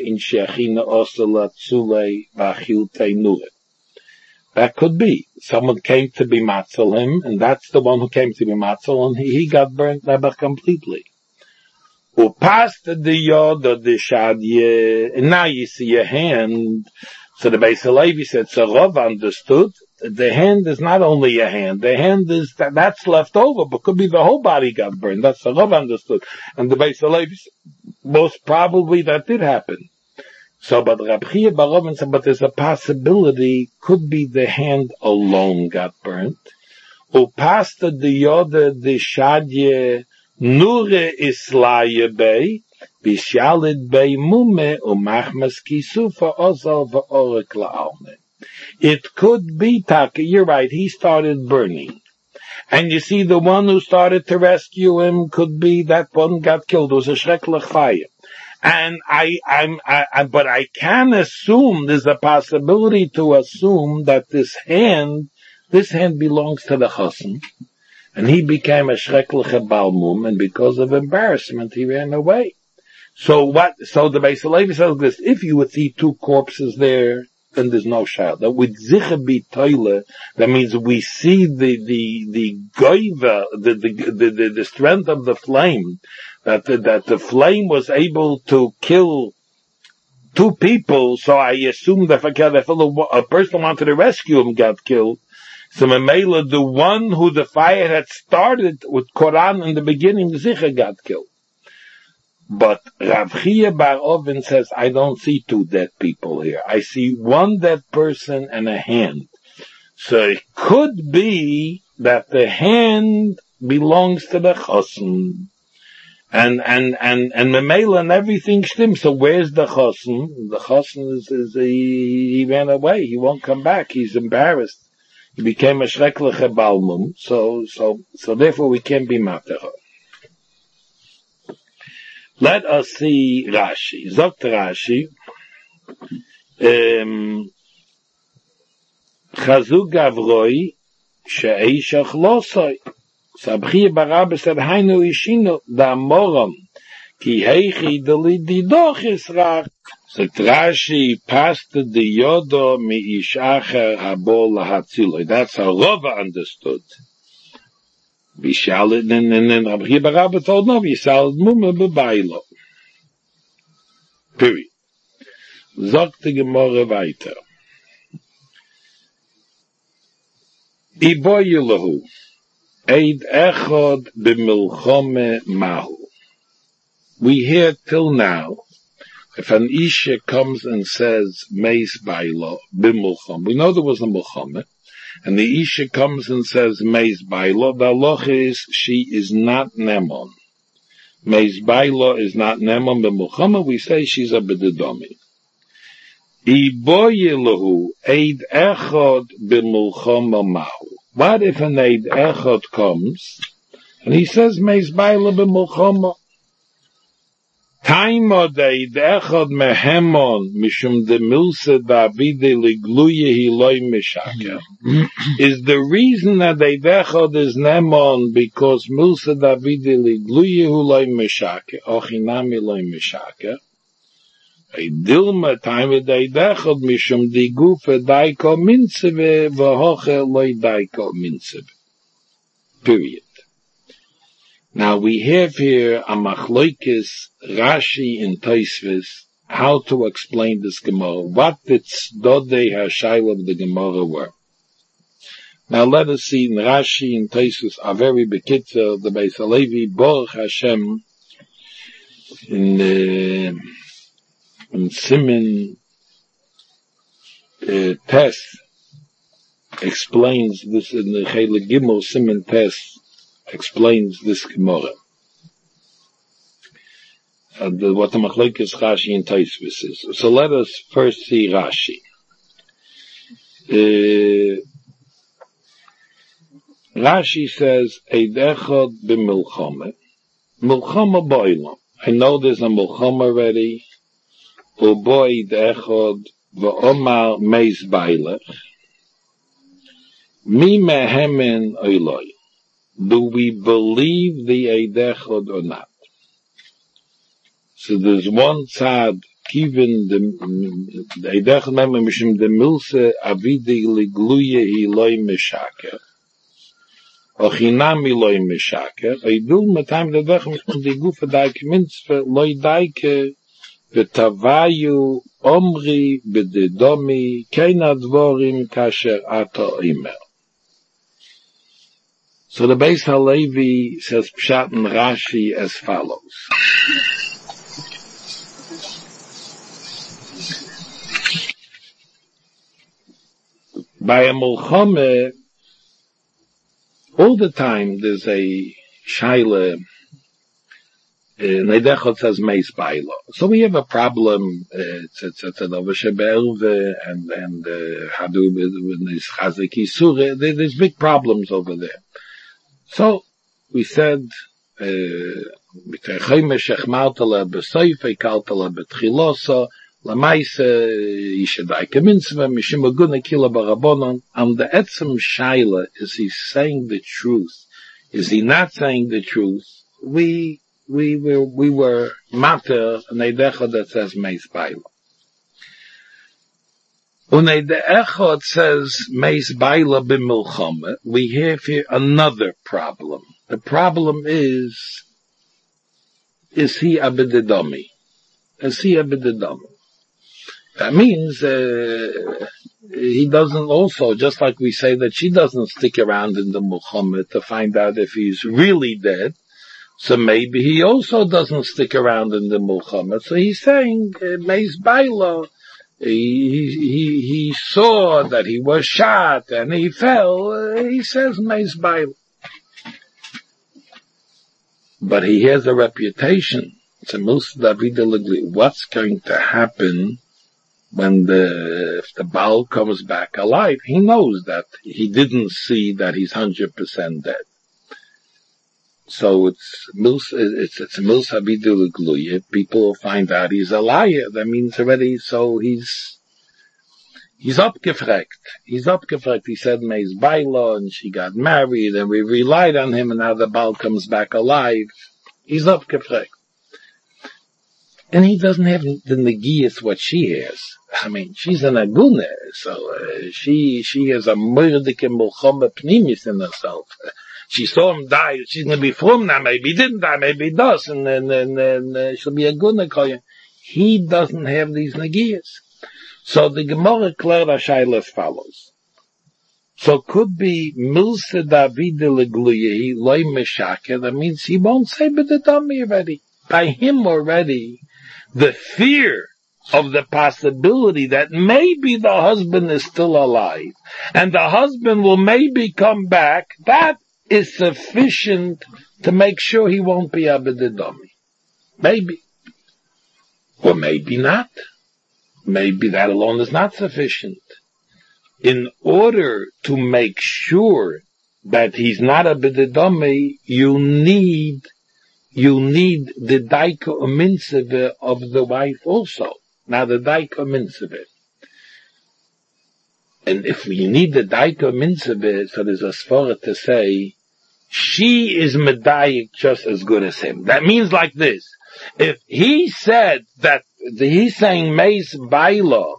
that could be. Someone came to be matzel him, and that's the one who came to be matzel, and he got burnt completely. Upast the yod of the shadye, and now you see a hand. So the Beis Halevi said, so Rav understood, the hand is not only a hand, the hand is, that's left over, but could be the whole body got burned. That's what Rav understood. And the Beis Halevi said, most probably that did happen. So, but Rabchia Barovin said, but there's a possibility, could be the hand alone got burnt. Upasta the yoda the shadye nure islaye bei, bishalid bei mume umachmas kisufa ozal va'orek la'alme. It could be, Taka, you're right, he started burning. And you see the one who started to rescue him could be that one got killed. It was a shreklech fire. And but I can assume, there's a possibility to assume that this hand belongs to the chassan. And he became a shreklech balmum, and because of embarrassment, he ran away. So the Beis Halevi says this, if you would see two corpses there, then there's no shot. That would zicha be toile. That means we see the goiva, the strength of the flame, that the flame was able to kill two people. So I assume that if a person wanted to rescue him got killed. So Mamela, the one who the fire had started with Quran in the beginning, zicha got killed. But Rav Chia Bar Ovin says, I don't see two dead people here. I see one dead person and a hand. So it could be that the hand belongs to the chassan. And Memela and everything stim. So where's the Chosn? The Chosn is he ran away. He won't come back. He's embarrassed. He became a schreckliche Balmum. So therefore we can't be matter. Let us see Rashi. Zogt Rashi. Chazug Gavroi she'eishach losoi. Sabchi Barabbas said, Hainu Ishino, da Moram, ki heichi delidi doch Yisrach. So Rashi passed the Yodo mi Ishacher habol lahatziloi. That's how Rava understood. Vishal, and then Rabbi Barabbas told no, Vishal mume bebailo. Period. Sagt die Gemorre weiter. Iboyilahu. Eid echod b'milchome mahu. We hear till now, if an Isha comes and says, Meis bailo, b'milchome, we know there was a milchome, and the Isha comes and says, Meis bailo, the halacha is, she is not nemon. Meis bailo is not nemon b'milchome, we say she's a b'dedomi. Iboyilahu, eid echod b'milchome mahu. What if an Eid Echad comes, and he says, Meis baila b'milchama? Taimo de Eid Echad mehemon, mishum de milse Davide ligluye hiloi mishaker. Is the reason that Eid Echad is nemon, because milse Davide ligluye hiloi mishaker, ochinami loi mishaker? Dilma time day dechod mishum di gufe daiko minseve v'hoche loy daiko minseve. Period. Now we have here a machloikis Rashi in Tosfos how to explain this Gemara. What did Dodei Hashayla of the Gemara were? Now let us see in Rashi and Tosfos are very bekitzer the Beis Halevi Baruch Hashem in Siman Tes explains this in the Chele Gimel Siman Tes explains this Gemara. What the Machlokes Rashi and Tosfos is. So let us first see Rashi. Rashi says, Eid Echad b'milchama. Milchama ba'olam. I know there's a milchama already. Uboid echod v'omar meis bailech. Mi mehemen oiloi. Do we believe the Eid Echad or not? So there's one side, given the Eid Echad memem mishum de milse avidi ligluye hi loy mishaker. Ochinami loy mishaker. Eidul metam de Eid Echad di gufa daike mitzvah loy daike v'tavayu omri b'dedomi keina dvorim kasher ato imer. So the Beis Halevi says Pshat and Rashi as follows. By a mulchame, all the time there's a shaila. Eid Echad says Meis bailo. So we have a problem. It's an oversheberve and hadu with chazeki surah. There's big problems over there. So we said, "B'teichayme shechmartala b'soife kaltala b'tchilosa lamaise yishadai mitzvah mishim aguna kila barabonon." And the etzem shaila, is he saying the truth? Is he not saying the truth? We were matter an Eid Echad that says Meis bailo. When Eid Echad says Meis bailo b'milchama, we have here another problem. The problem is he a b'dedomi? Is he a b'dedomi? That means he doesn't also, just like we say that she doesn't stick around in the milchama to find out if he's really dead. So maybe he also doesn't stick around in the milchama. So he's saying Meis bailo. He saw that he was shot, and he fell. He says Meis bailo. but he has a reputation. It's a Milsa Davida Legluya. What's going to happen when if the Baal comes back alive? He knows that he didn't see that he's 100% dead. So it's a Milsa Davida Legluya. People will find out he's a liar. That means already, so he's abgefragt. He's abgefragt. He said Meis Baila, and she got married, and we relied on him, and now the Baal comes back alive. He's abgefragt. And he doesn't have the negiyas what she has. I mean, she's an aguna, so she has a murdike mulchama pnimis in herself. She saw him die. She's going to be from now. Maybe he didn't die. Maybe he does, and she'll be a aguna kohen. He doesn't have these negiyas. So the Gemara cleared Ashayla as follows. So could be Milsa Davida Legluya, loy meshaker. That means he won't say b'dedami already. By him already, the fear of the possibility that maybe the husband is still alive and the husband will maybe come back, that is sufficient to make sure he won't be a b'dedami. Maybe. Or maybe not. Maybe that alone is not sufficient. In order to make sure that he's not a b'dedami, you need the daika u'minseve of the wife also. Now the daika u'minseve. And if you need the daika u'minseve, so there's a svara to say, she is medayik just as good as him. That means like this. If he said that, he's saying Meis Baila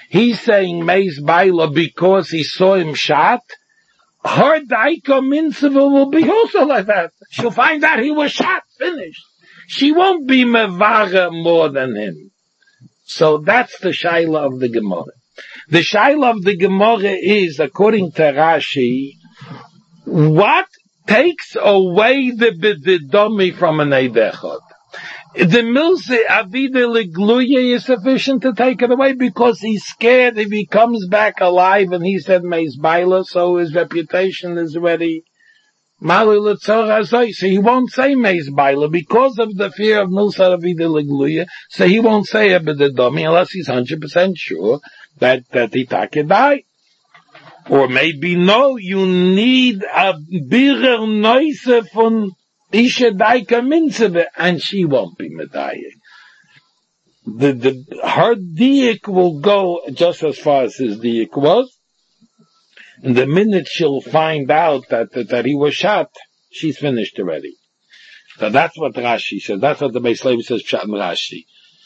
because he saw him shot, her daika mitzvah will be also like that. She'll find out he was shot, finished. She won't be mevara more than him. So that's the shaila of the Gemara. The shaila of the Gemara is, according to Rashi, what takes away the b'dedami from an eidechot? The Milsa Davida Legluya is sufficient to take it away because he's scared if he comes back alive and he said Meis Baila, so his reputation is already Mali L'tzor Hazoi. So he won't say Meis Baila because of the fear of Milsa Davida Legluya. So he won't say a b'dedami unless he's 100% sure that he take died. Or maybe no, you need a birer noise von Isha daika mitzvah, and she won't be medayik. Her diik will go just as far as his diik was. And the minute she'll find out that he was shot, she's finished already. So that's what Rashi says. That's what the Beis Levi says, Pshat and Rashi.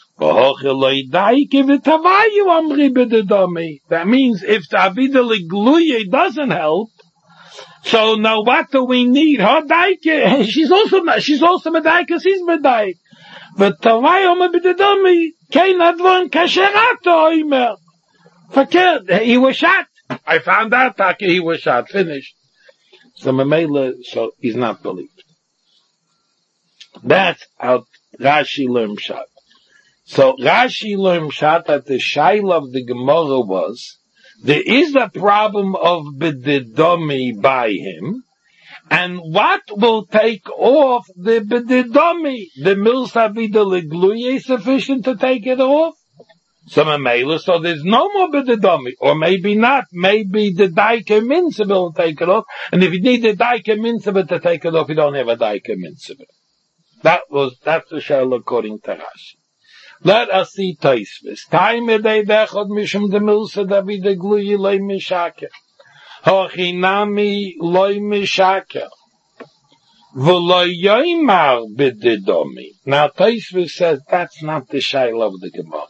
That means if the Avida Legluya doesn't help, so now what do we need? Her daike, she's also medayik, he's medayik. But Tavayom b'dedami, kein advon kasherato oimer. Fakir, he was shot. I found out that he was shot, finished. So Mamela, so he's not believed. That's how Rashi learned Pshat. So Rashi learned Pshat that the shaila of the Gemara was, there is a problem of b'dedami by him, and what will take off the b'dedami? The Milsa Davida Legluya is sufficient to take it off? So there's no more b'dedami, or maybe not. Maybe the daika mitzvah will take it off, and if you need the daika mitzvah to take it off, you don't have a daika mitzvah. That's the shaila according to Rashi. Let us see Taisvis. Time edei dechod mishum de Milsa Davida Legluya loy mishaker. Hochinami loy mishaker. V'lo yoymar b'dedami. Now Taisvis says that's not the shaila of the Gemara.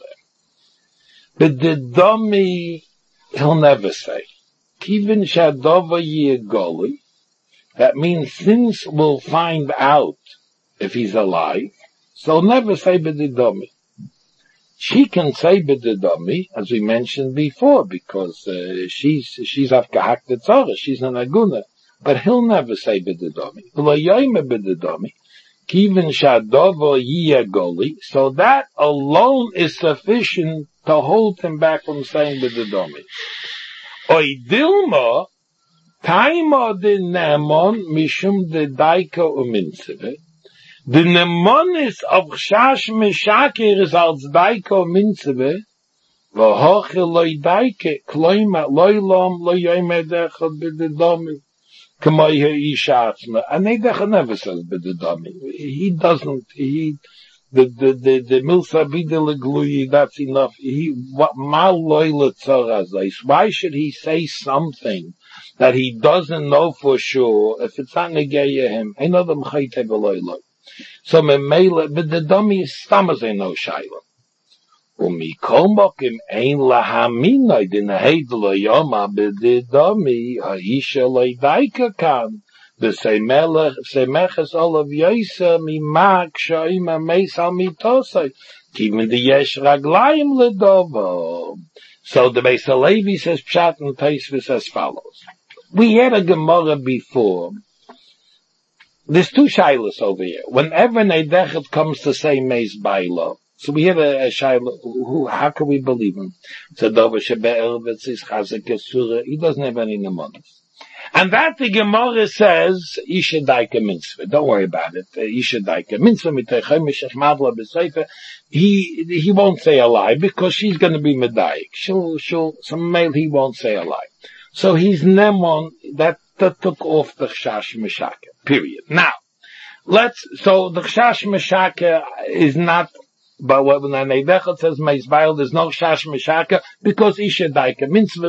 B'dedami, he'll never say. Kivin shadova yegoli. That means since we'll find out if he's alive, so he'll never say b'dedami. She can say b'dedami, as we mentioned before, because she's afgehakt tzara, she's an aguna. But he'll never say b'dedami. V'lo yoyme b'dedami, kivin shadova yegoli. So that alone is sufficient to hold him back from saying b'dedami. Oy dilma, taima de nemon mishum de daika u'mitzvah. The mnemonis of Chash Meshaker is als Daiko Minzebe, V'hoche loy Daike, Kloima, loy lom, loy yoyme dechad b'dedomi, K'may ha'isha atzma. And Eidecha never says b'dedomi. He doesn't, the Milsa Bidele Glui, that's enough. Why should he say something that he doesn't know for sure if it's not Negeya him? I know them Chayte Beloy. So Memele, but the dummy is Stamazay no Shaila. Umikomokim ein lahamina din heidlo yoma b'didami ha'isha leidaika kan. V'semeches olav yoysa mimak shoyma meis al mitosai. Kivin the yesh raglayim ledovo. So the Beis Halevi says Pshat and Taisvis as follows. We had a Gemara before. There's two shilas over here. Whenever Neidechet comes to say Meis Bailo, so we have a shilah, how can we believe him? He doesn't have any nemonis. And that the Gemara says, Isha Daika Mitzvah. Don't worry about it. Isha Daika Mitzvah, he won't say a lie because she's going to be Medayik. Some male, he won't say a lie. So he's Nemon, that took off the Chash Meshaka. Period. Now, so the Chash Meshaka is not, but when Neidechet says Meis Bail, there's no Chash Meshaka because Isha Daika Mitzvah,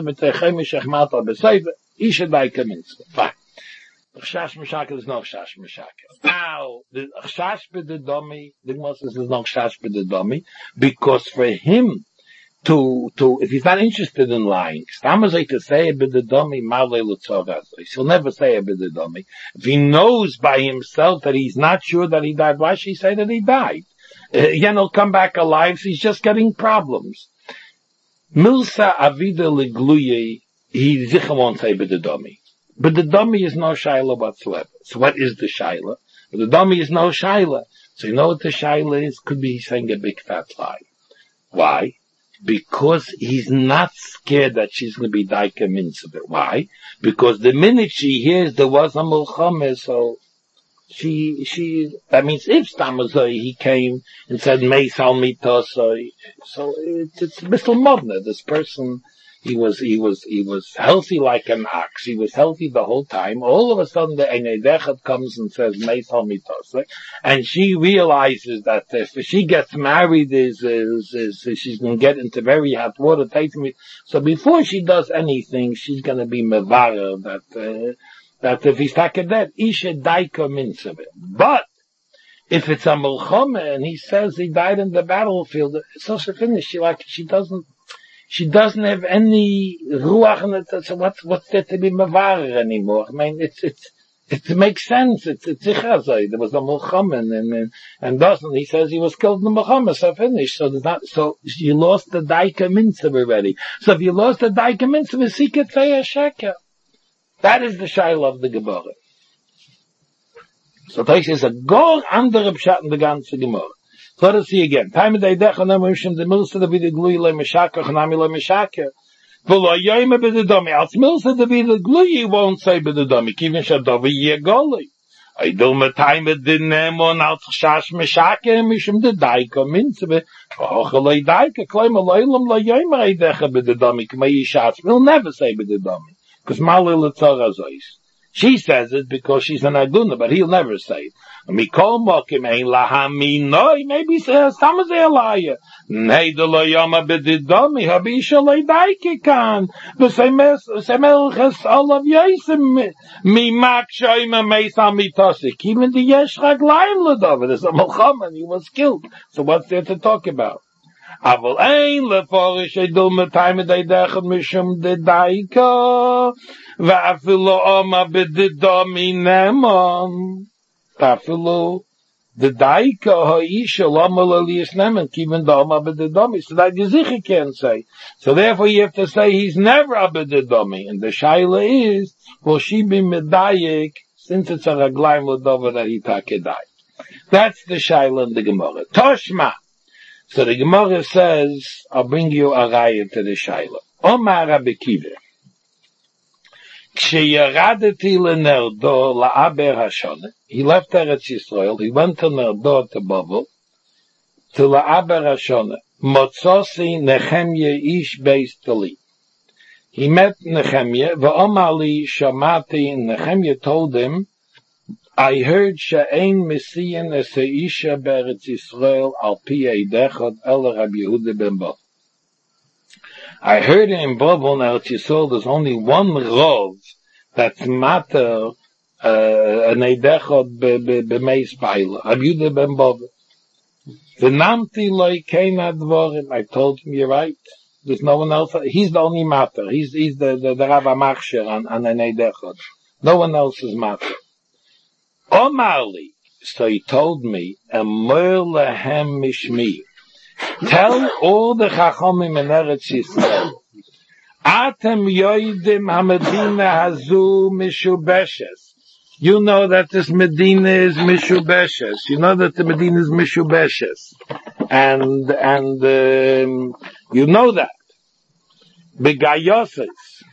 Isha Daika Mitzvah. Fine. The Chash Meshaka, there's no Chash Meshaka. Now, the Chash B'dedomi, the Gemara says there's no Chash B'dedomi, because for him to, if he's not interested in lying, Stamazay to say a B'dedomi, Malay L'tzogazay. He'll never say a B'dedomi. If he knows by himself that he's not sure that he died, why should he say that he died? He'll come back alive, so he's just getting problems. Milsa Avida L'gluye, he sicher won't say b'dedomi. But the dummy is no shaila whatsoever. So what is the shaila? The dummy is no shaila. So you know what the shaila is? Could be saying a big fat lie. Why? Because he's not scared that she's going to be daika mitzvah. Why? Because the minute she hears there was a mulchama, so that means if Stamazoi, he came and said, Meis al mitosoi, so it's Bissel Modna, this person, he was healthy like an ox. He was healthy the whole time. All of a sudden, the Neidechet comes and says, Meis al mitosoi, and she realizes that if she gets married, she's going to get into very hot water. So before she does anything, she's going to be mevara that if he's taken that, Isha Daika Mitzvah. But, if it's a Mulchama and he says he died in the battlefield, so she finished. She doesn't have any ruach in it. So what's there to be Mavar anymore? I mean, it makes sense. It's Zichazai. There was a Mulchama and doesn't. He says he was killed in the Mulchama, so finished. So you lost the Daika Mitzvah already. So if you lost the Daika Mitzvah, seek it say a sheker. That is the shaila of the Gemara. So Taish is a gor andere Pshat in the ganze Gemara. So let us see again. Time of the Eidecha Nemushim, the Milsa David Glui Le Meshaka, Chanami Le Meshaka. V'lo yoyme b'dedomi. Als Milsa David Glui won't say b'dedomi. Kivin shadovi yegoli. I do me time of the Nemon als Chash Meshaka, Mishim the Daika Minzebe. V'hoche Le Daika, Kleim Aloylam Lo yoyme Eidecha b'dedomi. K'may Yishatz. We'll never say b'dedomi. Because Malay L'tzogazay. She says it because she's an Aguna, but he'll never say it. Mikol mokim ein lahaminoi, maybe says Tamazay a liar. Neidelo yama b'didomi, habisha leidaiki kan. V'semelches olav yosim, mimak shoyma meisa mitosik. Even the yesh raglayim l'dover, there's a Mulchama, he was killed. So what's there to talk about? Aval ein leforish edul metayim deidechet mishum dedaika va'afilu oma b'didomi nemon va'afilu dedaika ha'isha loma l'liyas nemon kivin da'oma b'didomi. So that you sicher can't say. So therefore you have to say he's never a b'didomi. And the shaila is, will she be medayik since it's a raglayim l'dover that he take died? That's the shaila in the Gemara. Toshma. So the Gemara says, I'll bring you a raya to the shaila. Omar Rabbi Kiva. כשירדתי לנרדו לעבר השונה, he left Eretz Yisrael, he went to Nerdo to Babel, to לעבר השונה, מוצוסי נחמיה איש בייס תלי. He met Nehemiah, ואומר לי, שמעתי, Nehemiah told him, I heard שאין מסיין אס האישה בארץ ישראל על פי עדך אלא רבי יהודה בן בבל. I heard in Babel, in Eretz Yisrael, there's only one Rov that's matter an Eidechot b'meis Baila, Rabbi Yehuda ben Bava. V'namti loy kein advorim. I told him, you're right. There's no one else. He's the only matter. He's the Rav HaMachshir on an Eidechot. No one else is matter. Omarli. So he told me, Amor lehem mishmi. Tell all the Chachomim in Eretz Yisrael, Atem yoidim ha-Medina hazu mishubeshes. You know that this Medina is mishubeshes. You know that the Medina is mishubeshes. And you know that. Begayoses.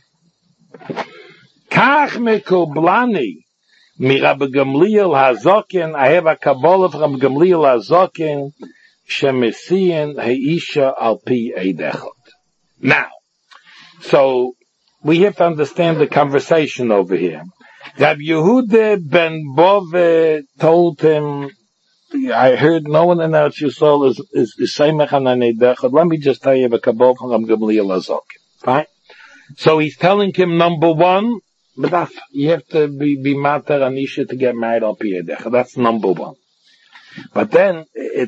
Kach mekublani. Mi Rabbi Gamliel hazokin. I have a Kabbalah from Gamliel hazokin. Shemesian Haisha al pi eidechot. Now, so we have to understand the conversation over here. Rabbi Yehuda ben Bove told him, I heard no one in Eretz Yisrael is seimach on an eidechot. Let me just tell you the Kabbalah from Gamliel hazokin. Fine. So he's telling him, number one, but you have to be mater anisha to get married al pi eidechot. That's number one. But then,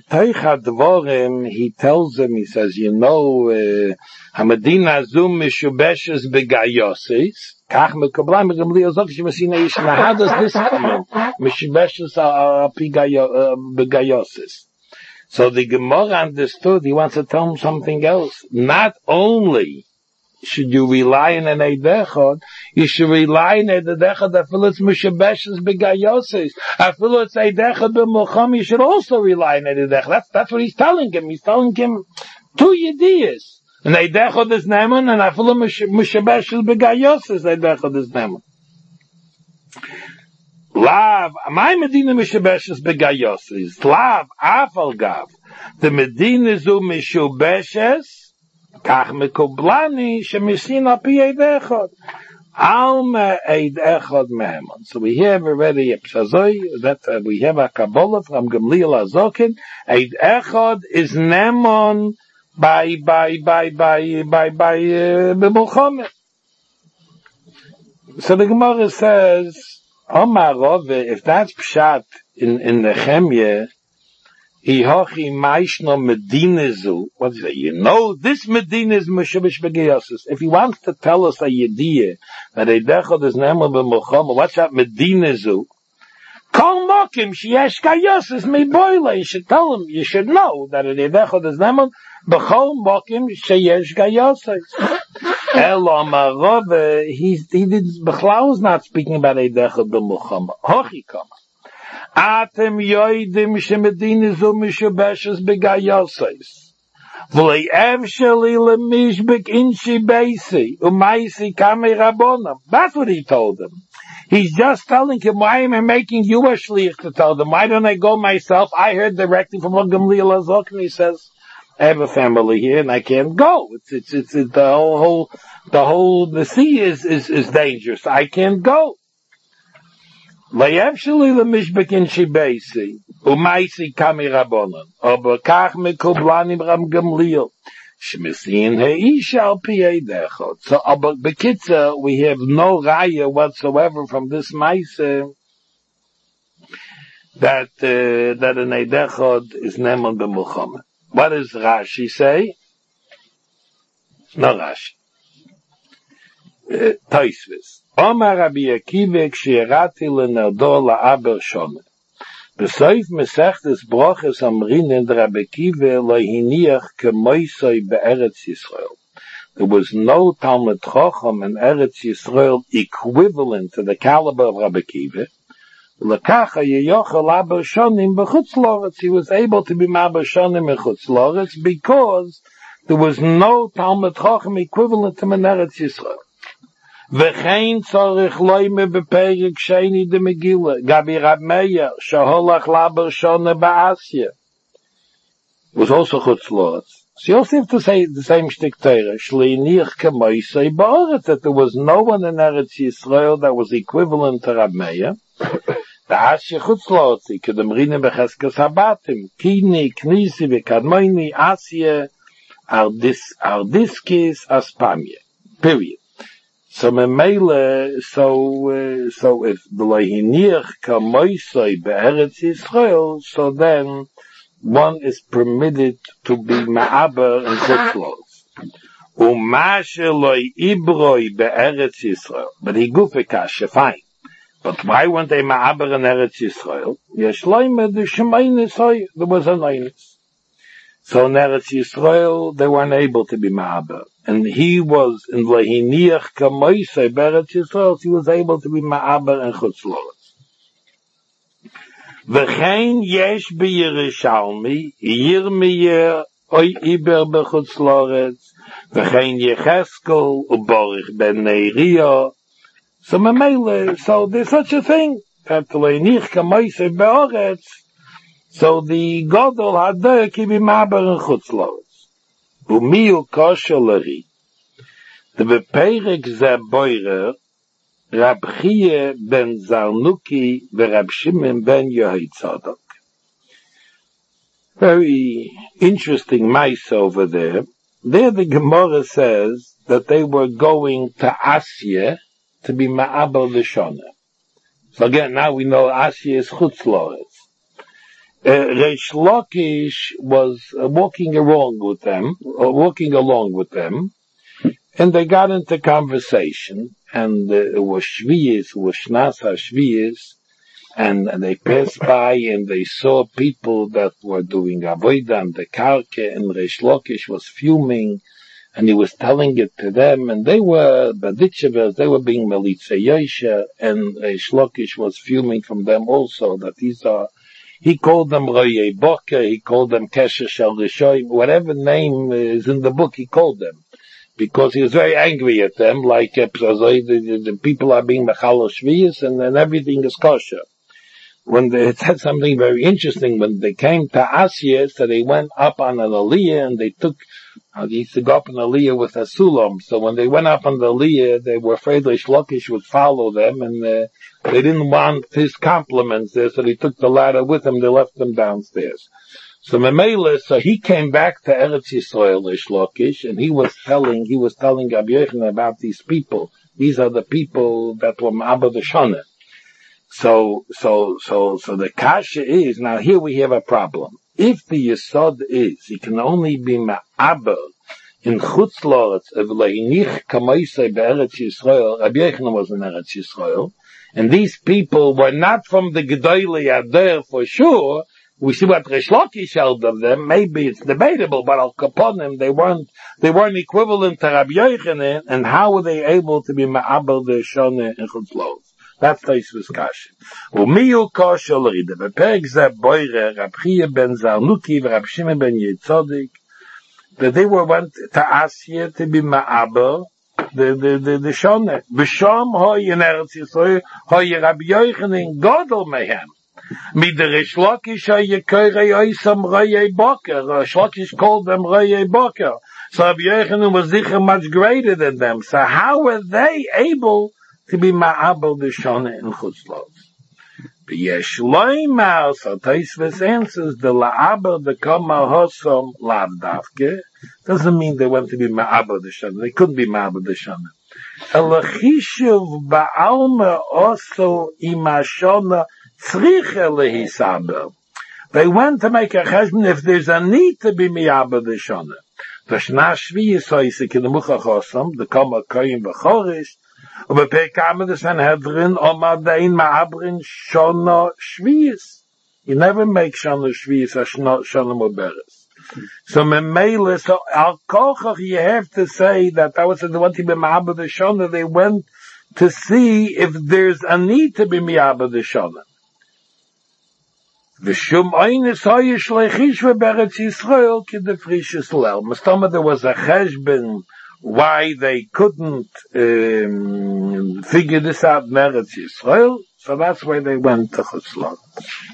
he tells him, he says, you know, Hamadina Zum Mishubeshes Begayosis, Kach Mekoblam Gamliel Zok Shemesina Ish. Now, how does this come in? Mishubeshes Begayosis. So the Gemara understood, he wants to tell him something else. Not only should you rely on an Eidechot, you should rely on an Eidechot that it's Mishabeshes Begayoses. Afil it's Eidechot b'Mulcham, you should also rely on an Eidechot. That's what he's telling him. He's telling him two Yediyas. An Eidechot is Neman, and Afil Mishabeshes Begayoses, Eidechot is Neman. Lav, my Medina Mishabeshes Begayoses. Lav, Afal Gav. The Medina Zu Mishabeshes, Kach mekublani shemisina pi eidechot. Alma eidechot meheman. So we have already a psazoi that we have a Kabbalah from Gamliel hazokin. Eidechot is nemon by b'mulchama. So the Gemara says, Omar Rove, if that's pshat in Nehemiah, what does he say? You know, this Medina is Meshubesh Begayosis. If he wants to tell us a Yediyah, that Eidechot is Ne'emah b'Mulchama, what's that Medina zu? Kol Mokim, Sheyesh Gayosis, me boile. You should tell him, you should know, that Eidechot is Ne'emah b'Chol Mokim, Sheyesh Gayosis. Elo Marove, he didn't, Bechlau is not speaking about Eidechot b'Mulchama. Hochi Kama. Atem yoidim shemedina zu mishubeshes begayosis. V'lei evsheli lemishbek inshi beisi umaisi kamei rabonam. That's what he told him. He's just telling him, why am I making you a shliach to tell them? Why don't I go myself? I heard directly from Gamliel Hazok, and he says, I have a family here and I can't go. It's the sea is dangerous. I can't go. Layevsheli lemishbek inshi beisi umaisi kamei rabonam. Aber kach mekublani Ram Gamliel. Shemisin heisha al pi eidechot. So, but bekitza, we have no raya whatsoever from this ma'aseh that an eidechot is neman b'mulchama. What does Rashi say? No Rashi. Tosfos. Omar Rabbi Akiva ksherati lenerdo la'aber shona. Besoif mesechtes broches amrinen Rabbi Akiva lo hiniach kemoisoi be'eretz Yisrael. There was no Talmud Chacham in Eretz Yisrael equivalent to the caliber of Rabbi Akiva. Lekacha yeyochel aber shonim b'chutz loretz. He was able to be maber shonim b'chutz loretz because there was no Talmud Chacham equivalent to him in Eretz Yisrael. V'chein tzorich loime beperik sheini de Megillah. Gabi Rab Meir, sheholach laber shone ba'asya. Was also Chutz La'aretz. So you also have to say the same shtick Torah, Shleiniach Kamoisei Ba'aretz, that there was no one in Eretz Yisrael that was equivalent to Rab Meir. The Asya Chutz La'aretz, Kedemrine Becheskes Habatim, Kini, Knisi, V'kadmoini, Asya, Ardiskis, Aspamye. Period. So Memele, so if the Leiniach Kamoisei Be'eretz Yisrael, so then one is permitted to be ma'aber in Chutzlos. U'masheloi ibroi be'eretz Yisrael. But he gufekashe, fine. But why weren't they ma'aber in Eretz Yisrael? Yeshloime the Shemaynis hoy, there was an Einis. So in Eretz Yisrael, they weren't able to be ma'aber. And he was in Lehiniach Kamoisei be'eretz Yisrael, he was able to be ma'aber in Chutzlos. V'chein yesh b'Yerushalmi, Yirmiyah, oy iber b'chutz la'aretz, v'chein Yecheskel, u'borich ben Neiriah. So Mamele, so there's such a thing, that le'nich kamoisei be'aretz, so the Godol hadeh ki b'maber in chutz la'aretz. U'miu kosher l'ri, the b'perek ze boirer, Rab Chiye ben Zarnuki v'Rab Shimon ben Yehoitzadok. Very interesting mice over there. There the Gemara says that they were going to Asya to be Ma'abel V'Shona. So again, now we know Asya is Chutz La'aretz. Reish Lakish was walking along with them, and they got into conversation, and it was Shviyis, was Shnas HaShviyis, and they passed by and they saw people that were doing Avodah and the Karke, and Reish Lakish was fuming, and he was telling it to them, and they were Baditchevers, they were being Melitze Yosha, and Reish Lakish was fuming from them also, that these are, he called them Royei Boker, he called them Kesher Shel Rishoyim, whatever name is in the book, he called them. Because he was very angry at them, like the people are being mechal shviyas and then everything is kosher. When they said something very interesting, when they came to Asya, so they went up on an aliyah and they used to go up on an aliyah with a sulam. So when they went up on the aliyah, they were afraid Reish Lakish would follow them, and they didn't want his compliments there, so they took the ladder with him, they left them downstairs. So Memele, so he came back to Eretz Yisrael, Reish Lakish, and he was telling Rabbi Yochanan about these people. These are the people that were Ma'aber V'Shona. So the kasha is, now here we have a problem. If the Yesod is, he can only be Ma'aber in Chutz La'aretz of Le'inich Kamoisei be'Eretz Yisrael, Rabbi Yochanan was in Eretz Yisrael, and these people were not from the Gedolei Ader for sure. We see what Reish Lakish held of them. Maybe it's debatable, but Al Kaponim, they weren't equivalent to Rabbi Yochanan, and how were they able to be Ma'aber V'Shona in Chutz La'aretz? That's Tosfos Kasha. U'miyu kosher l'rida. B'perek zeh boirer Rab Chiya ben Zarnuki v'Rab Shimon ben Yehoitzadok, that they went to Asya to be Ma'aber the Shona. B'sham hoy in Eretz Yisrael hoy Rabbi Yochanan Godel mehem. Mit der Reish Lakish yekoyrei oisam Royei Boker. Reish Lakish called them Royei Boker. So Rabbi Yochanan was sicher much greater than them. So how were they able to be Ma'aber V'Shona in Chutz La'aretz? V'yesh loymar, so Tosfos answers, the La'aber the Kama Hosom Lav Davke doesn't mean they went to be Ma'aber V'Shona. They couldn't be Ma'aber V'Shona. Elachishuv ba'alma also imashona tzricha lehisaber. They went to make a cheshbon if there's a need to be Ma'aber V'Shona. V'shna shviyis hoisik in the Muchach Hosom, the Kama Koyim V'chorish, Ubepekam the Sanhedrin Omadein Ma'abrin Shona Shviyis. You never make Shona Shviyis or Shona Muberes. So Memele, so Al Kochach, you have to say that was the one to be Ma'aber V'Shona. They went to see if there's a need to be Ma'aber V'Shona. V'shum oynes hoyish leichish v'beretz Yisrael ki de frishes lel. Mustama there was a cheshbon why they couldn't figure this out in Eretz Yisrael, so that's why they went to Chutz La'aretz.